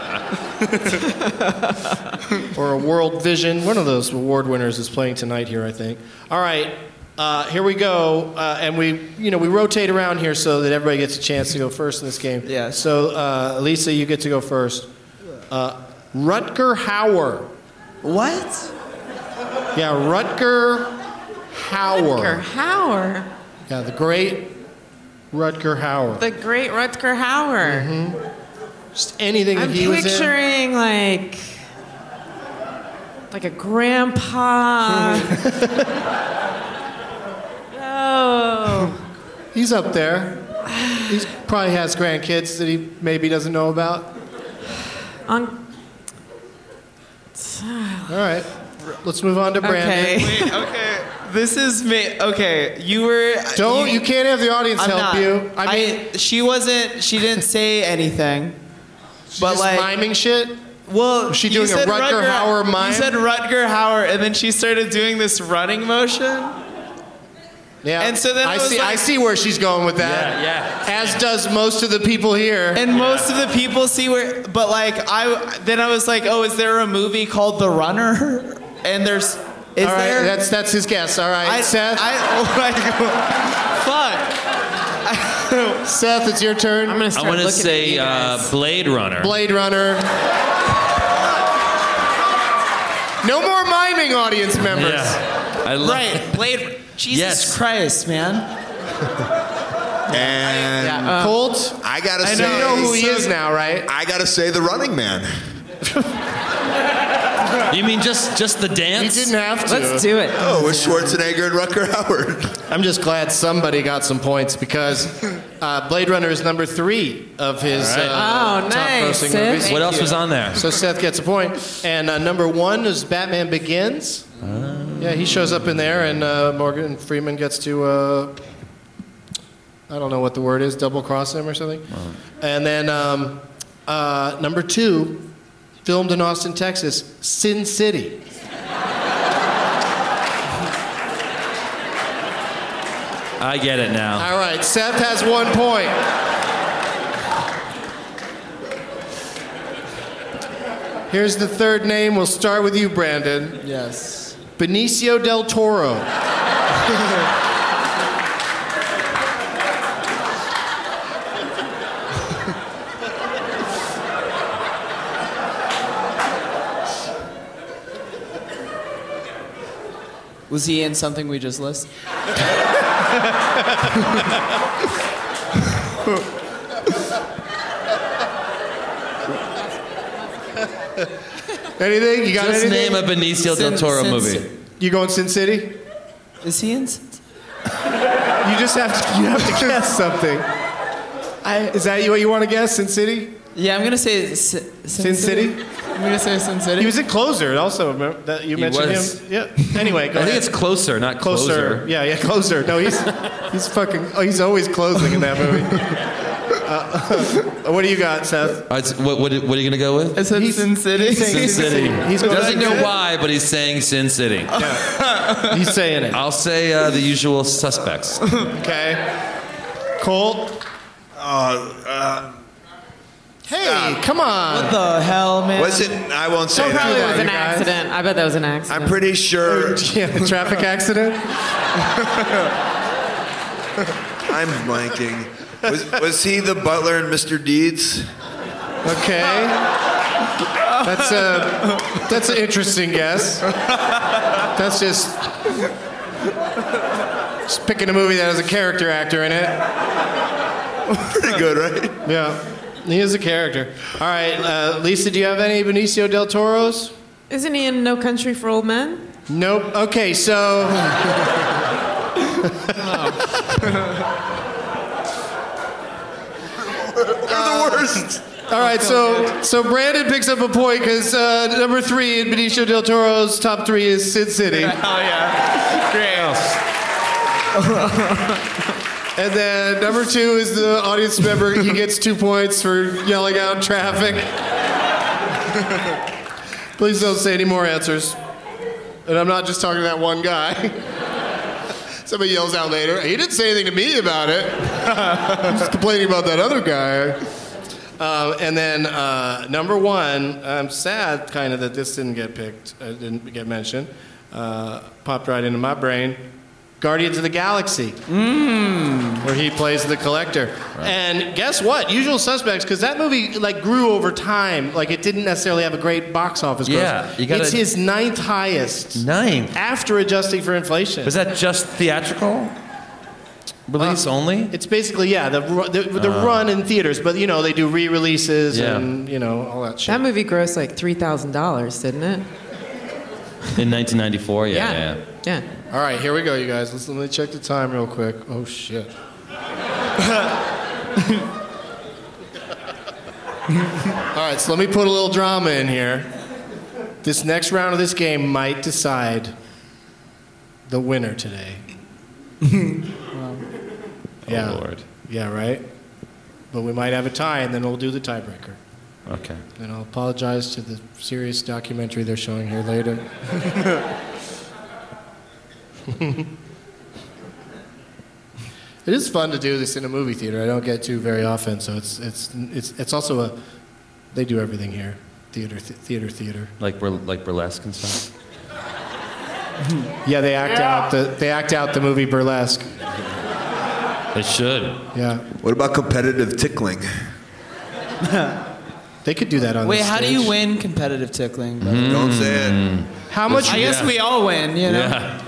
Or a World Vision. One of those award winners is playing tonight here, I think. All right. Uh, here we go, uh, and we, you know, we rotate around here so that everybody gets a chance to go first in this game. Yeah. So, uh, Lisa, you get to go first. Uh, Rutger Hauer. What? Yeah, Rutger Hauer. Rutger Hauer. Yeah, the great Rutger Hauer. The great Rutger Hauer. Mm-hmm. Just anything I'm that he was in. picturing like like a grandpa. Oh. He's up there. He probably has grandkids that he maybe doesn't know about. On. All right. Let's move on to Brandon. Okay. Wait, okay. This is me. Okay, you were. Don't. You, you can't have the audience I'm help not. you. I mean, I, she wasn't. She didn't say anything. But just like miming shit. Well, Was she you doing a said Rutger Hauer mime? You said Rutger Hauer, and then she started doing this running motion. Yeah. And so then I I was see. like- I see where she's going with that. Yeah, yeah. As does most of the people here. And most of the people see where, but like I, then I was like, oh, is there a movie called The Runner? And there's, is All right. there? That's that's his guess. All right, I, Seth. I, oh my, fuck. Seth, it's your turn. I'm gonna I start want to looking say at you uh, guys. Blade Runner. Blade Runner. No more miming, audience members. Yeah. I love Right, Blade. Jesus Yes. Christ, man. And Yeah. Colt. I gotta I say, know, you know who he so- is now, right? I gotta say, The Running Man. You mean just just the He dance? didn't have to. Let's do it. Oh, with Schwarzenegger and Rutger Hauer. I'm just glad somebody got some points because uh, Blade Runner is number three of his All right. uh, Oh, top nice, grossing Seth. movies. What else was on there? So Seth gets a point. And uh, number one is Batman Begins. Yeah, he shows up in there, and uh, Morgan Freeman gets to, uh, I don't know what the word is, double cross him or something. And then um, uh, number two, filmed in Austin, Texas, Sin City. I get it now. All right, Seth has one point. Here's the third name. We'll start with you, Brandon. Yes. Benicio del Toro. Was he in something we just listed? Anything? You got Just anything? name a Benicio del Sin- Toro Sin movie. City. You going Sin City? Is he in? You just have to. You have to guess something. I. Is that what you want to guess? Sin City? Yeah, I'm gonna say Sin, Sin City? I'm gonna say Sin City. He was in Closer. Also, remember that you He mentioned was. him. Yeah. Anyway, go I think ahead. it's closer, not Closer. closer. Yeah, yeah, Closer. No, he's he's fucking. Oh, he's always closing in that movie. Uh, what do you got, Seth? Uh, it's- what, what, what are you going to go with? I said He's- Sin City. he's saying- Sin City. He's going Doesn't Sin know City. why, but he's saying Sin City. He's saying it. I'll say uh, the usual suspects. Okay. Colt. Uh, uh, Hey, come on. What the hell, man? was it? I won't say It probably that. was an you guys. accident. I bet that was an accident. I'm pretty sure. Yeah, a traffic accident. I'm blanking. Was, was he the butler in Mister Deeds? Okay. That's a that's an interesting guess. That's just just picking a movie that has a character actor in it. Pretty good, right? Yeah, he is a character. All right, uh, Lisa, do you have any Benicio del Toros? Isn't he in No Country for Old Men? Nope. Okay, so. They're the worst. All right, so so Brandon picks up a point because uh, number three in Benicio del Toro's top three is Sin City. Oh yeah. Great. And then number two is the audience member. He gets two points for yelling out in traffic. Please don't say any more answers. And I'm not just talking to that one guy. Somebody yells out later, he didn't say anything to me about it. I'm just complaining about that other guy. Uh, and then uh, number one, I'm sad kind of that this didn't get picked, uh, didn't get mentioned. Uh, popped right into my brain. Guardians of the Galaxy, mm. where he plays the Collector. Right. And guess what? Usual Suspects, because that movie like grew over time. Like it didn't necessarily have a great box office growth. Yeah, you gotta... It's his ninth highest. Ninth? After adjusting for inflation. Was that just theatrical release uh, only? It's basically, yeah, the the, the uh. run in theaters. But, you know, they do re-releases yeah. and, you know, all that shit. That movie grossed like three thousand dollars, didn't it? In nineteen ninety-four, yeah, yeah. Yeah. yeah. All right, here we go, you guys. Let's, let me check the time real quick. Oh, shit. All right, so let me put a little drama in here. This next round of this game might decide the winner today. Wow. Yeah. Oh, Lord. Yeah, right? But we might have a tie, and then we'll do the tiebreaker. Okay. And I'll apologize to the serious documentary they're showing here later. It is fun to do this in a movie theater. I don't get to very often, so it's it's it's it's also a. They do everything here, theater, th- theater, theater. Like bur- like burlesque and stuff. Yeah, they act yeah. out the they act out the movie Burlesque. They should. Yeah. What about competitive tickling? They could do that on. Wait, the how stage. do you win competitive tickling? Mm. Don't say it. How much? I guess yeah. we all win, you know. Yeah.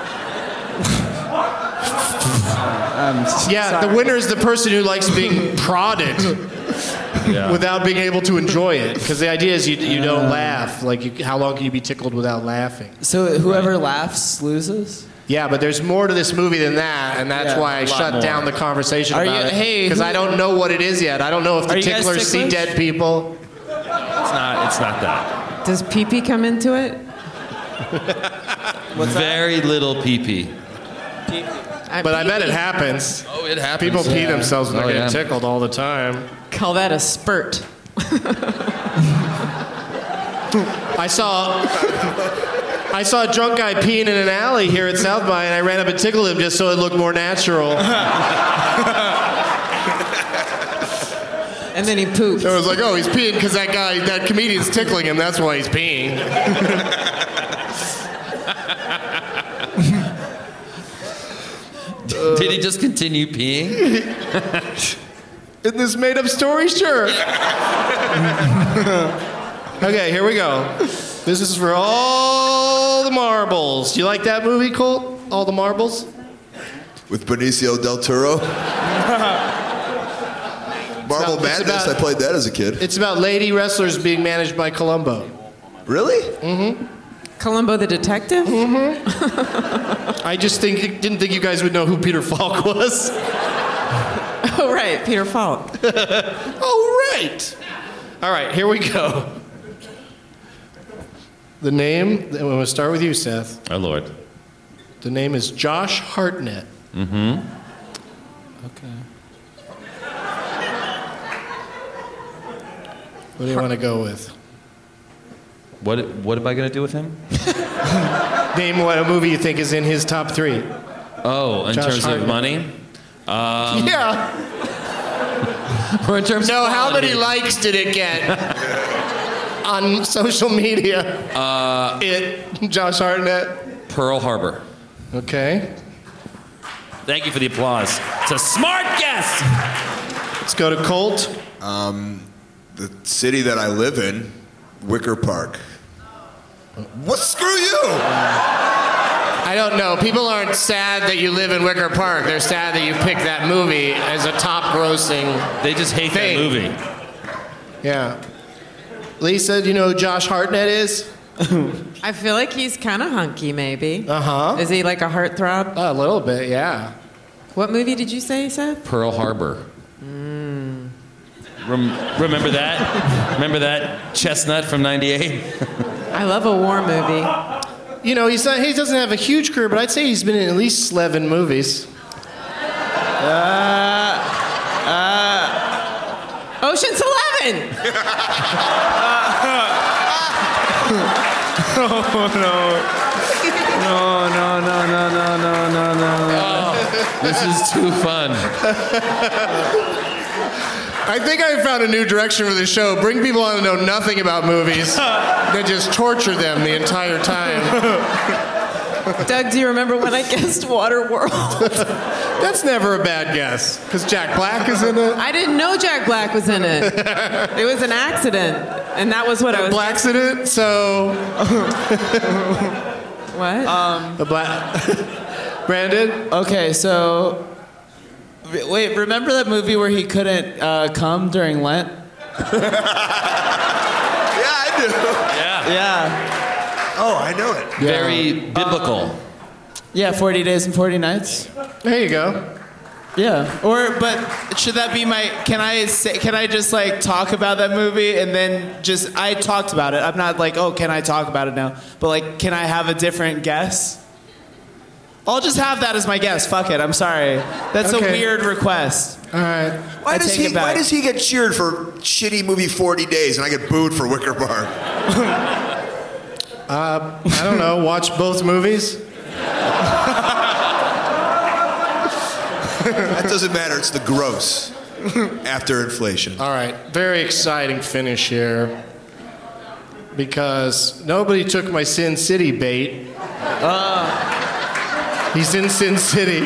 um, yeah, sorry. the winner is the person who likes being prodded yeah. without being able to enjoy it. Because the idea is you you don't uh, laugh. Like, you, how long can you be tickled without laughing? So whoever right. laughs loses. Yeah, but there's more to this movie than that, and that's yeah, why I shut more. down the conversation Are about you, it. Hey, because I don't know what it is yet. I don't know if the ticklers see dead people. It's not. It's not that. Does pee-pee come into it? What's Very that? little pee-pee. I but I bet it happens. Oh, it happens. People pee yeah. themselves when oh, they're yeah. getting tickled all the time. Call that a spurt. I saw I saw a drunk guy peeing in an alley here at South by, and I ran up and tickled him just so it looked more natural. And then he pooped. I was like, oh, he's peeing because that guy, that comedian's tickling him. That's why he's peeing. Did he just continue peeing? In this made-up story? Sure. Okay, here we go. This is for all the marbles. Do you like that movie, Colt? All the Marbles? With Benicio del Toro? Marble about, Madness, about, I played that as a kid. It's about lady wrestlers being managed by Columbo. Really? Mm-hmm. Columbo the detective? Mm-hmm. I just think didn't think you guys would know who Peter Falk was. Oh, right, Peter Falk. Oh, right. All right, here we go. The name, I'm going to start with you, Seth. Oh, Lord. The name is Josh Hartnett. Mm-hmm. Okay. What do you want to go with? What What am I going to do with him? Name what a movie you think is in his top three. Oh, in Josh terms Hartnett. of money? Um, yeah. Or in terms no, of how quality? many likes did it get on social media? Uh, it, Josh Hartnett. Pearl Harbor. Okay. Thank you for the applause. It's a smart guess. Let's go to Colt. Um, the city that I live in, Wicker Park. What? Screw you! I don't know. People aren't sad that you live in Wicker Park. They're sad that you picked that movie as a top-grossing They just hate thing. that movie. Yeah. Lisa, do you know who Josh Hartnett is? I feel like he's kind of hunky, maybe. Uh-huh. Is he like a heartthrob? A little bit, yeah. What movie did you say, Seth? Pearl Harbor. Mm. Rem- remember that? Remember that chestnut from ninety-eight? I love a war movie. You know, he's not, he doesn't have a huge career, but I'd say he's been in at least eleven movies. Oh, Uh, uh, Ocean's Eleven. oh no. No, no, no, no, no, no, no, no. Oh, this is too fun. I think I found a new direction for the show. Bring people on to know nothing about movies, then just torture them the entire time. Doug, do you remember when I guessed Waterworld? That's never a bad guess, because Jack Black is in it. I didn't know Jack Black was in it. It was an accident, and that was what I was. Black's in it, so. What? Um, the black. Brandon? Okay, so. Wait, remember that movie where he couldn't uh, come during Lent? Yeah, I do. Yeah. Yeah. Oh, I know it. Yeah. Very biblical. Uh, yeah, forty days and forty nights. There you go. Yeah. Or, but should that be my? Can I say? Can I just like talk about that movie and then just? I talked about it. I'm not like, oh, can I talk about it now? But like, can I have a different guess? I'll just have that as my guess. Fuck it. I'm sorry. That's Okay. a weird request. All right. Why I does take he? it back. Why does he get cheered for shitty movie forty days and I get booed for Wicker Barn? Uh, I don't know. Watch both movies. That doesn't matter. It's the gross after inflation. All right. Very exciting finish here. Because nobody took my Sin City bait. Uh, He's in Sin City.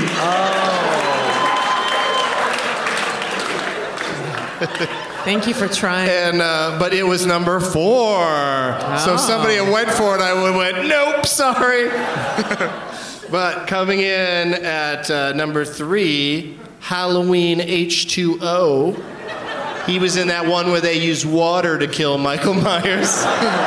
Thank you for trying. And uh, but it was number four. So if somebody had went for it, I would have went, nope, sorry. But coming in at uh, number three, Halloween H two O. He was in that one where they used water to kill Michael Myers.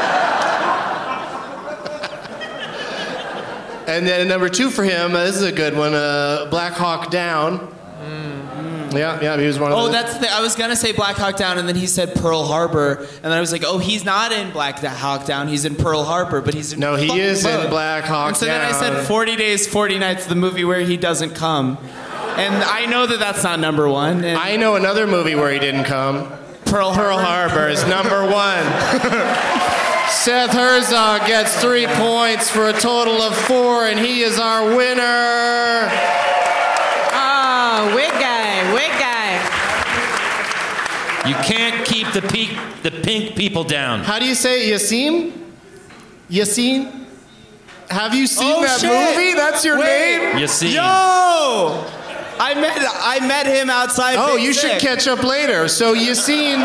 And then number two for him, uh, this is a good one, uh, Black Hawk Down. Mm. Yeah, yeah, he was one of Oh, the... that's the, I was gonna say Black Hawk Down, and then he said Pearl Harbor, and then I was like, oh, he's not in Black Hawk Down, he's in Pearl Harbor, but he's in No, he fucking is in both. Black Hawk And so Down. then I said forty days, forty nights, the movie where he doesn't come, and I know that that's not number one. And I know another movie where he didn't come. Pearl Harbor. Pearl Harbor is number one. Seth Herzog gets three points for a total of four, and he is our winner. Oh, wig guy, wig guy. You can't keep the peak, the pink people down. How do you say it? Yassine? Yassine? Have you seen Oh, that shit. movie? That's your Wait. name? Yassine. Yo! I met I met him outside. Oh, Big you Sick. should catch up later. So Yassine...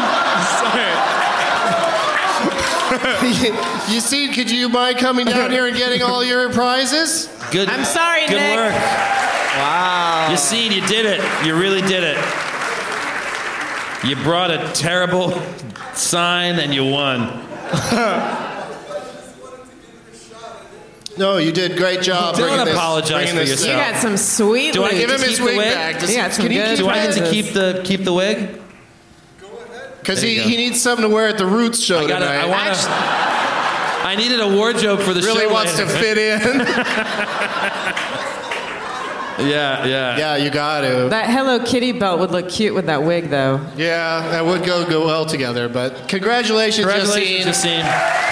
Yassine, could you mind coming down here and getting all your prizes? Good. I'm sorry, Good Nick. work. Wow. Yassine, you did it. You really did it. You brought a terrible sign and you won. No, you did great job. Don't bringing this- apologize bringing for this yourself. You got some sweet Do I wig. get Give him to his keep the wig wig? back. Just- You got some can you good Do I get to prizes. keep the keep the wig? Because There he, you go. he needs something to wear at the Roots show I got. tonight. I want to. I needed a wardrobe for the really show. wants later. to fit in. Yeah, yeah. Yeah, you got to. That Hello Kitty belt would look cute with that wig, though. Yeah, that would go go well together. But congratulations, Congratulations, Yassine. Yassine.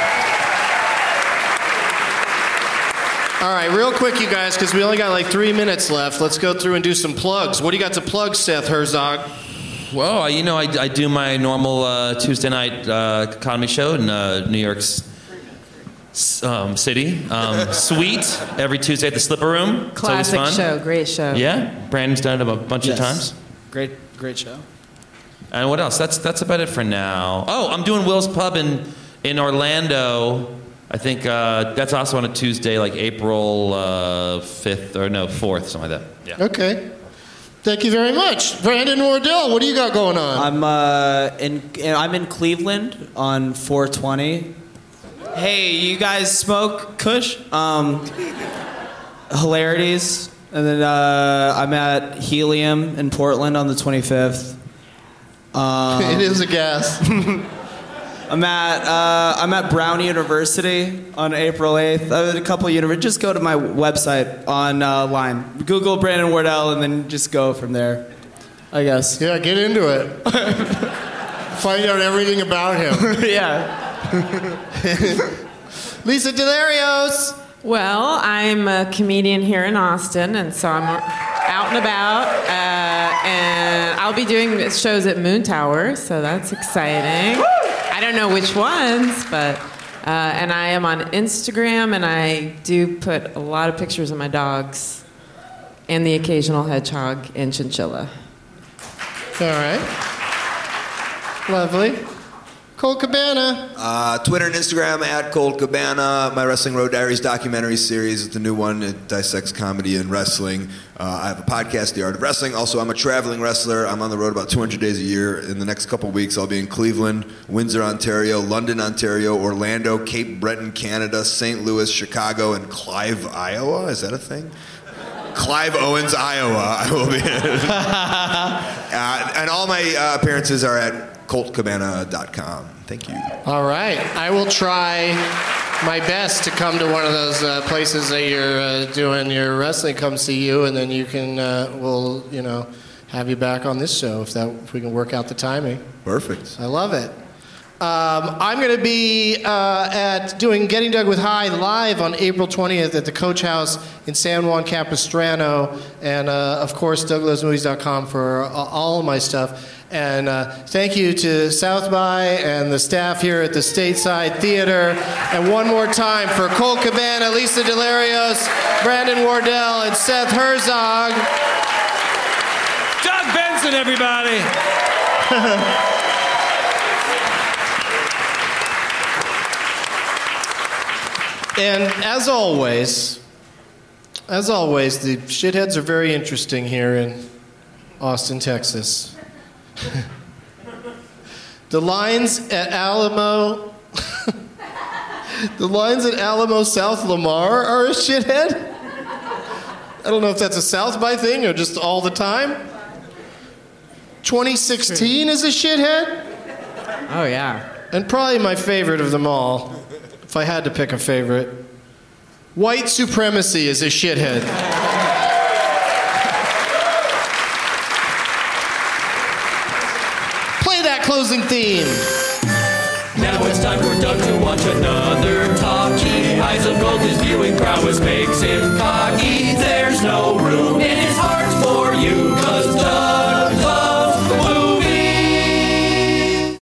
All right, real quick, you guys, because we only got like three minutes left. Let's go through and do some plugs. What do you got to plug, Seth Herzog? Well, you know, I, I do my normal uh, Tuesday night uh, comedy show in uh, New York's um, city. Um, Sweet, every Tuesday at the Slipper Room. It's always Classic fun. show, great show. Yeah, Brandon's done it a bunch Yes. of times. Great, great show. And what else? That's that's about it for now. Oh, I'm doing Will's Pub in in Orlando. I think uh, that's also on a Tuesday, like April uh, fifth or no fourth, something like that. Yeah. Okay. Thank you very much. Brandon Wardell, what do you got going on? I'm uh, in, in I'm in Cleveland on four twenty. Hey, you guys smoke Kush? Um, hilarities. And then uh, I'm at Helium in Portland on the twenty-fifth. Um, It is a gas. I'm at uh, I'm at Brown University on April eighth. I did a couple of universities. Just go to my website online. Uh, Google Brandon Wardell, and then just go from there. I guess. Yeah, get into it. Find out everything about him. Yeah. Lisa Delarios. Well, I'm a comedian here in Austin, and so I'm out and about. Uh, and I'll be doing shows at Moon Tower, so that's exciting. I don't know which ones, but uh, and I am on Instagram, and I do put a lot of pictures of my dogs and the occasional hedgehog and chinchilla. All right. Lovely. Colt Cabana. Uh, Twitter and Instagram at Colt Cabana. My Wrestling Road Diaries documentary series is the new one. It dissects comedy and wrestling. Uh, I have a podcast, The Art of Wrestling. Also, I'm a traveling wrestler. I'm on the road about two hundred days a year. In the next couple weeks, I'll be in Cleveland, Windsor, Ontario, London, Ontario, Orlando, Cape Breton, Canada, Saint Louis, Chicago, and Clive, Iowa. Is that a thing? Clive Owens, Iowa. I will be. uh, and all my uh, appearances are at colt cabana dot com. Thank you. All right. I will try my best to come to one of those uh, places that you're uh, doing your wrestling. Come see you, and then you can, uh, we'll, you know, have you back on this show if that if we can work out the timing. Perfect. I love it. Um, I'm going to be uh, at doing Getting Dug with High live on April twentieth at the Coach House in San Juan Capistrano, and uh, of course Doug Loves Movies dot com for uh, all of my stuff. And uh, thank you to South by and the staff here at the Stateside Theater. And one more time for Colt Cabana, Lisa Delarios, Brandon Wardell, and Seth Herzog. Doug Benson, everybody. And as always, as always, the shitheads are very interesting here in Austin, Texas. The lines at Alamo, the lines at Alamo South Lamar are a shithead. I don't know if that's a South by thing or just all the time. twenty sixteen is a shithead. Oh, yeah. And probably my favorite of them all, if I had to pick a favorite, white supremacy is a shithead. Play that closing theme. Now it's time for Doug to watch another talkie. Eyes of gold, his viewing prowess makes him cocky. There's no room in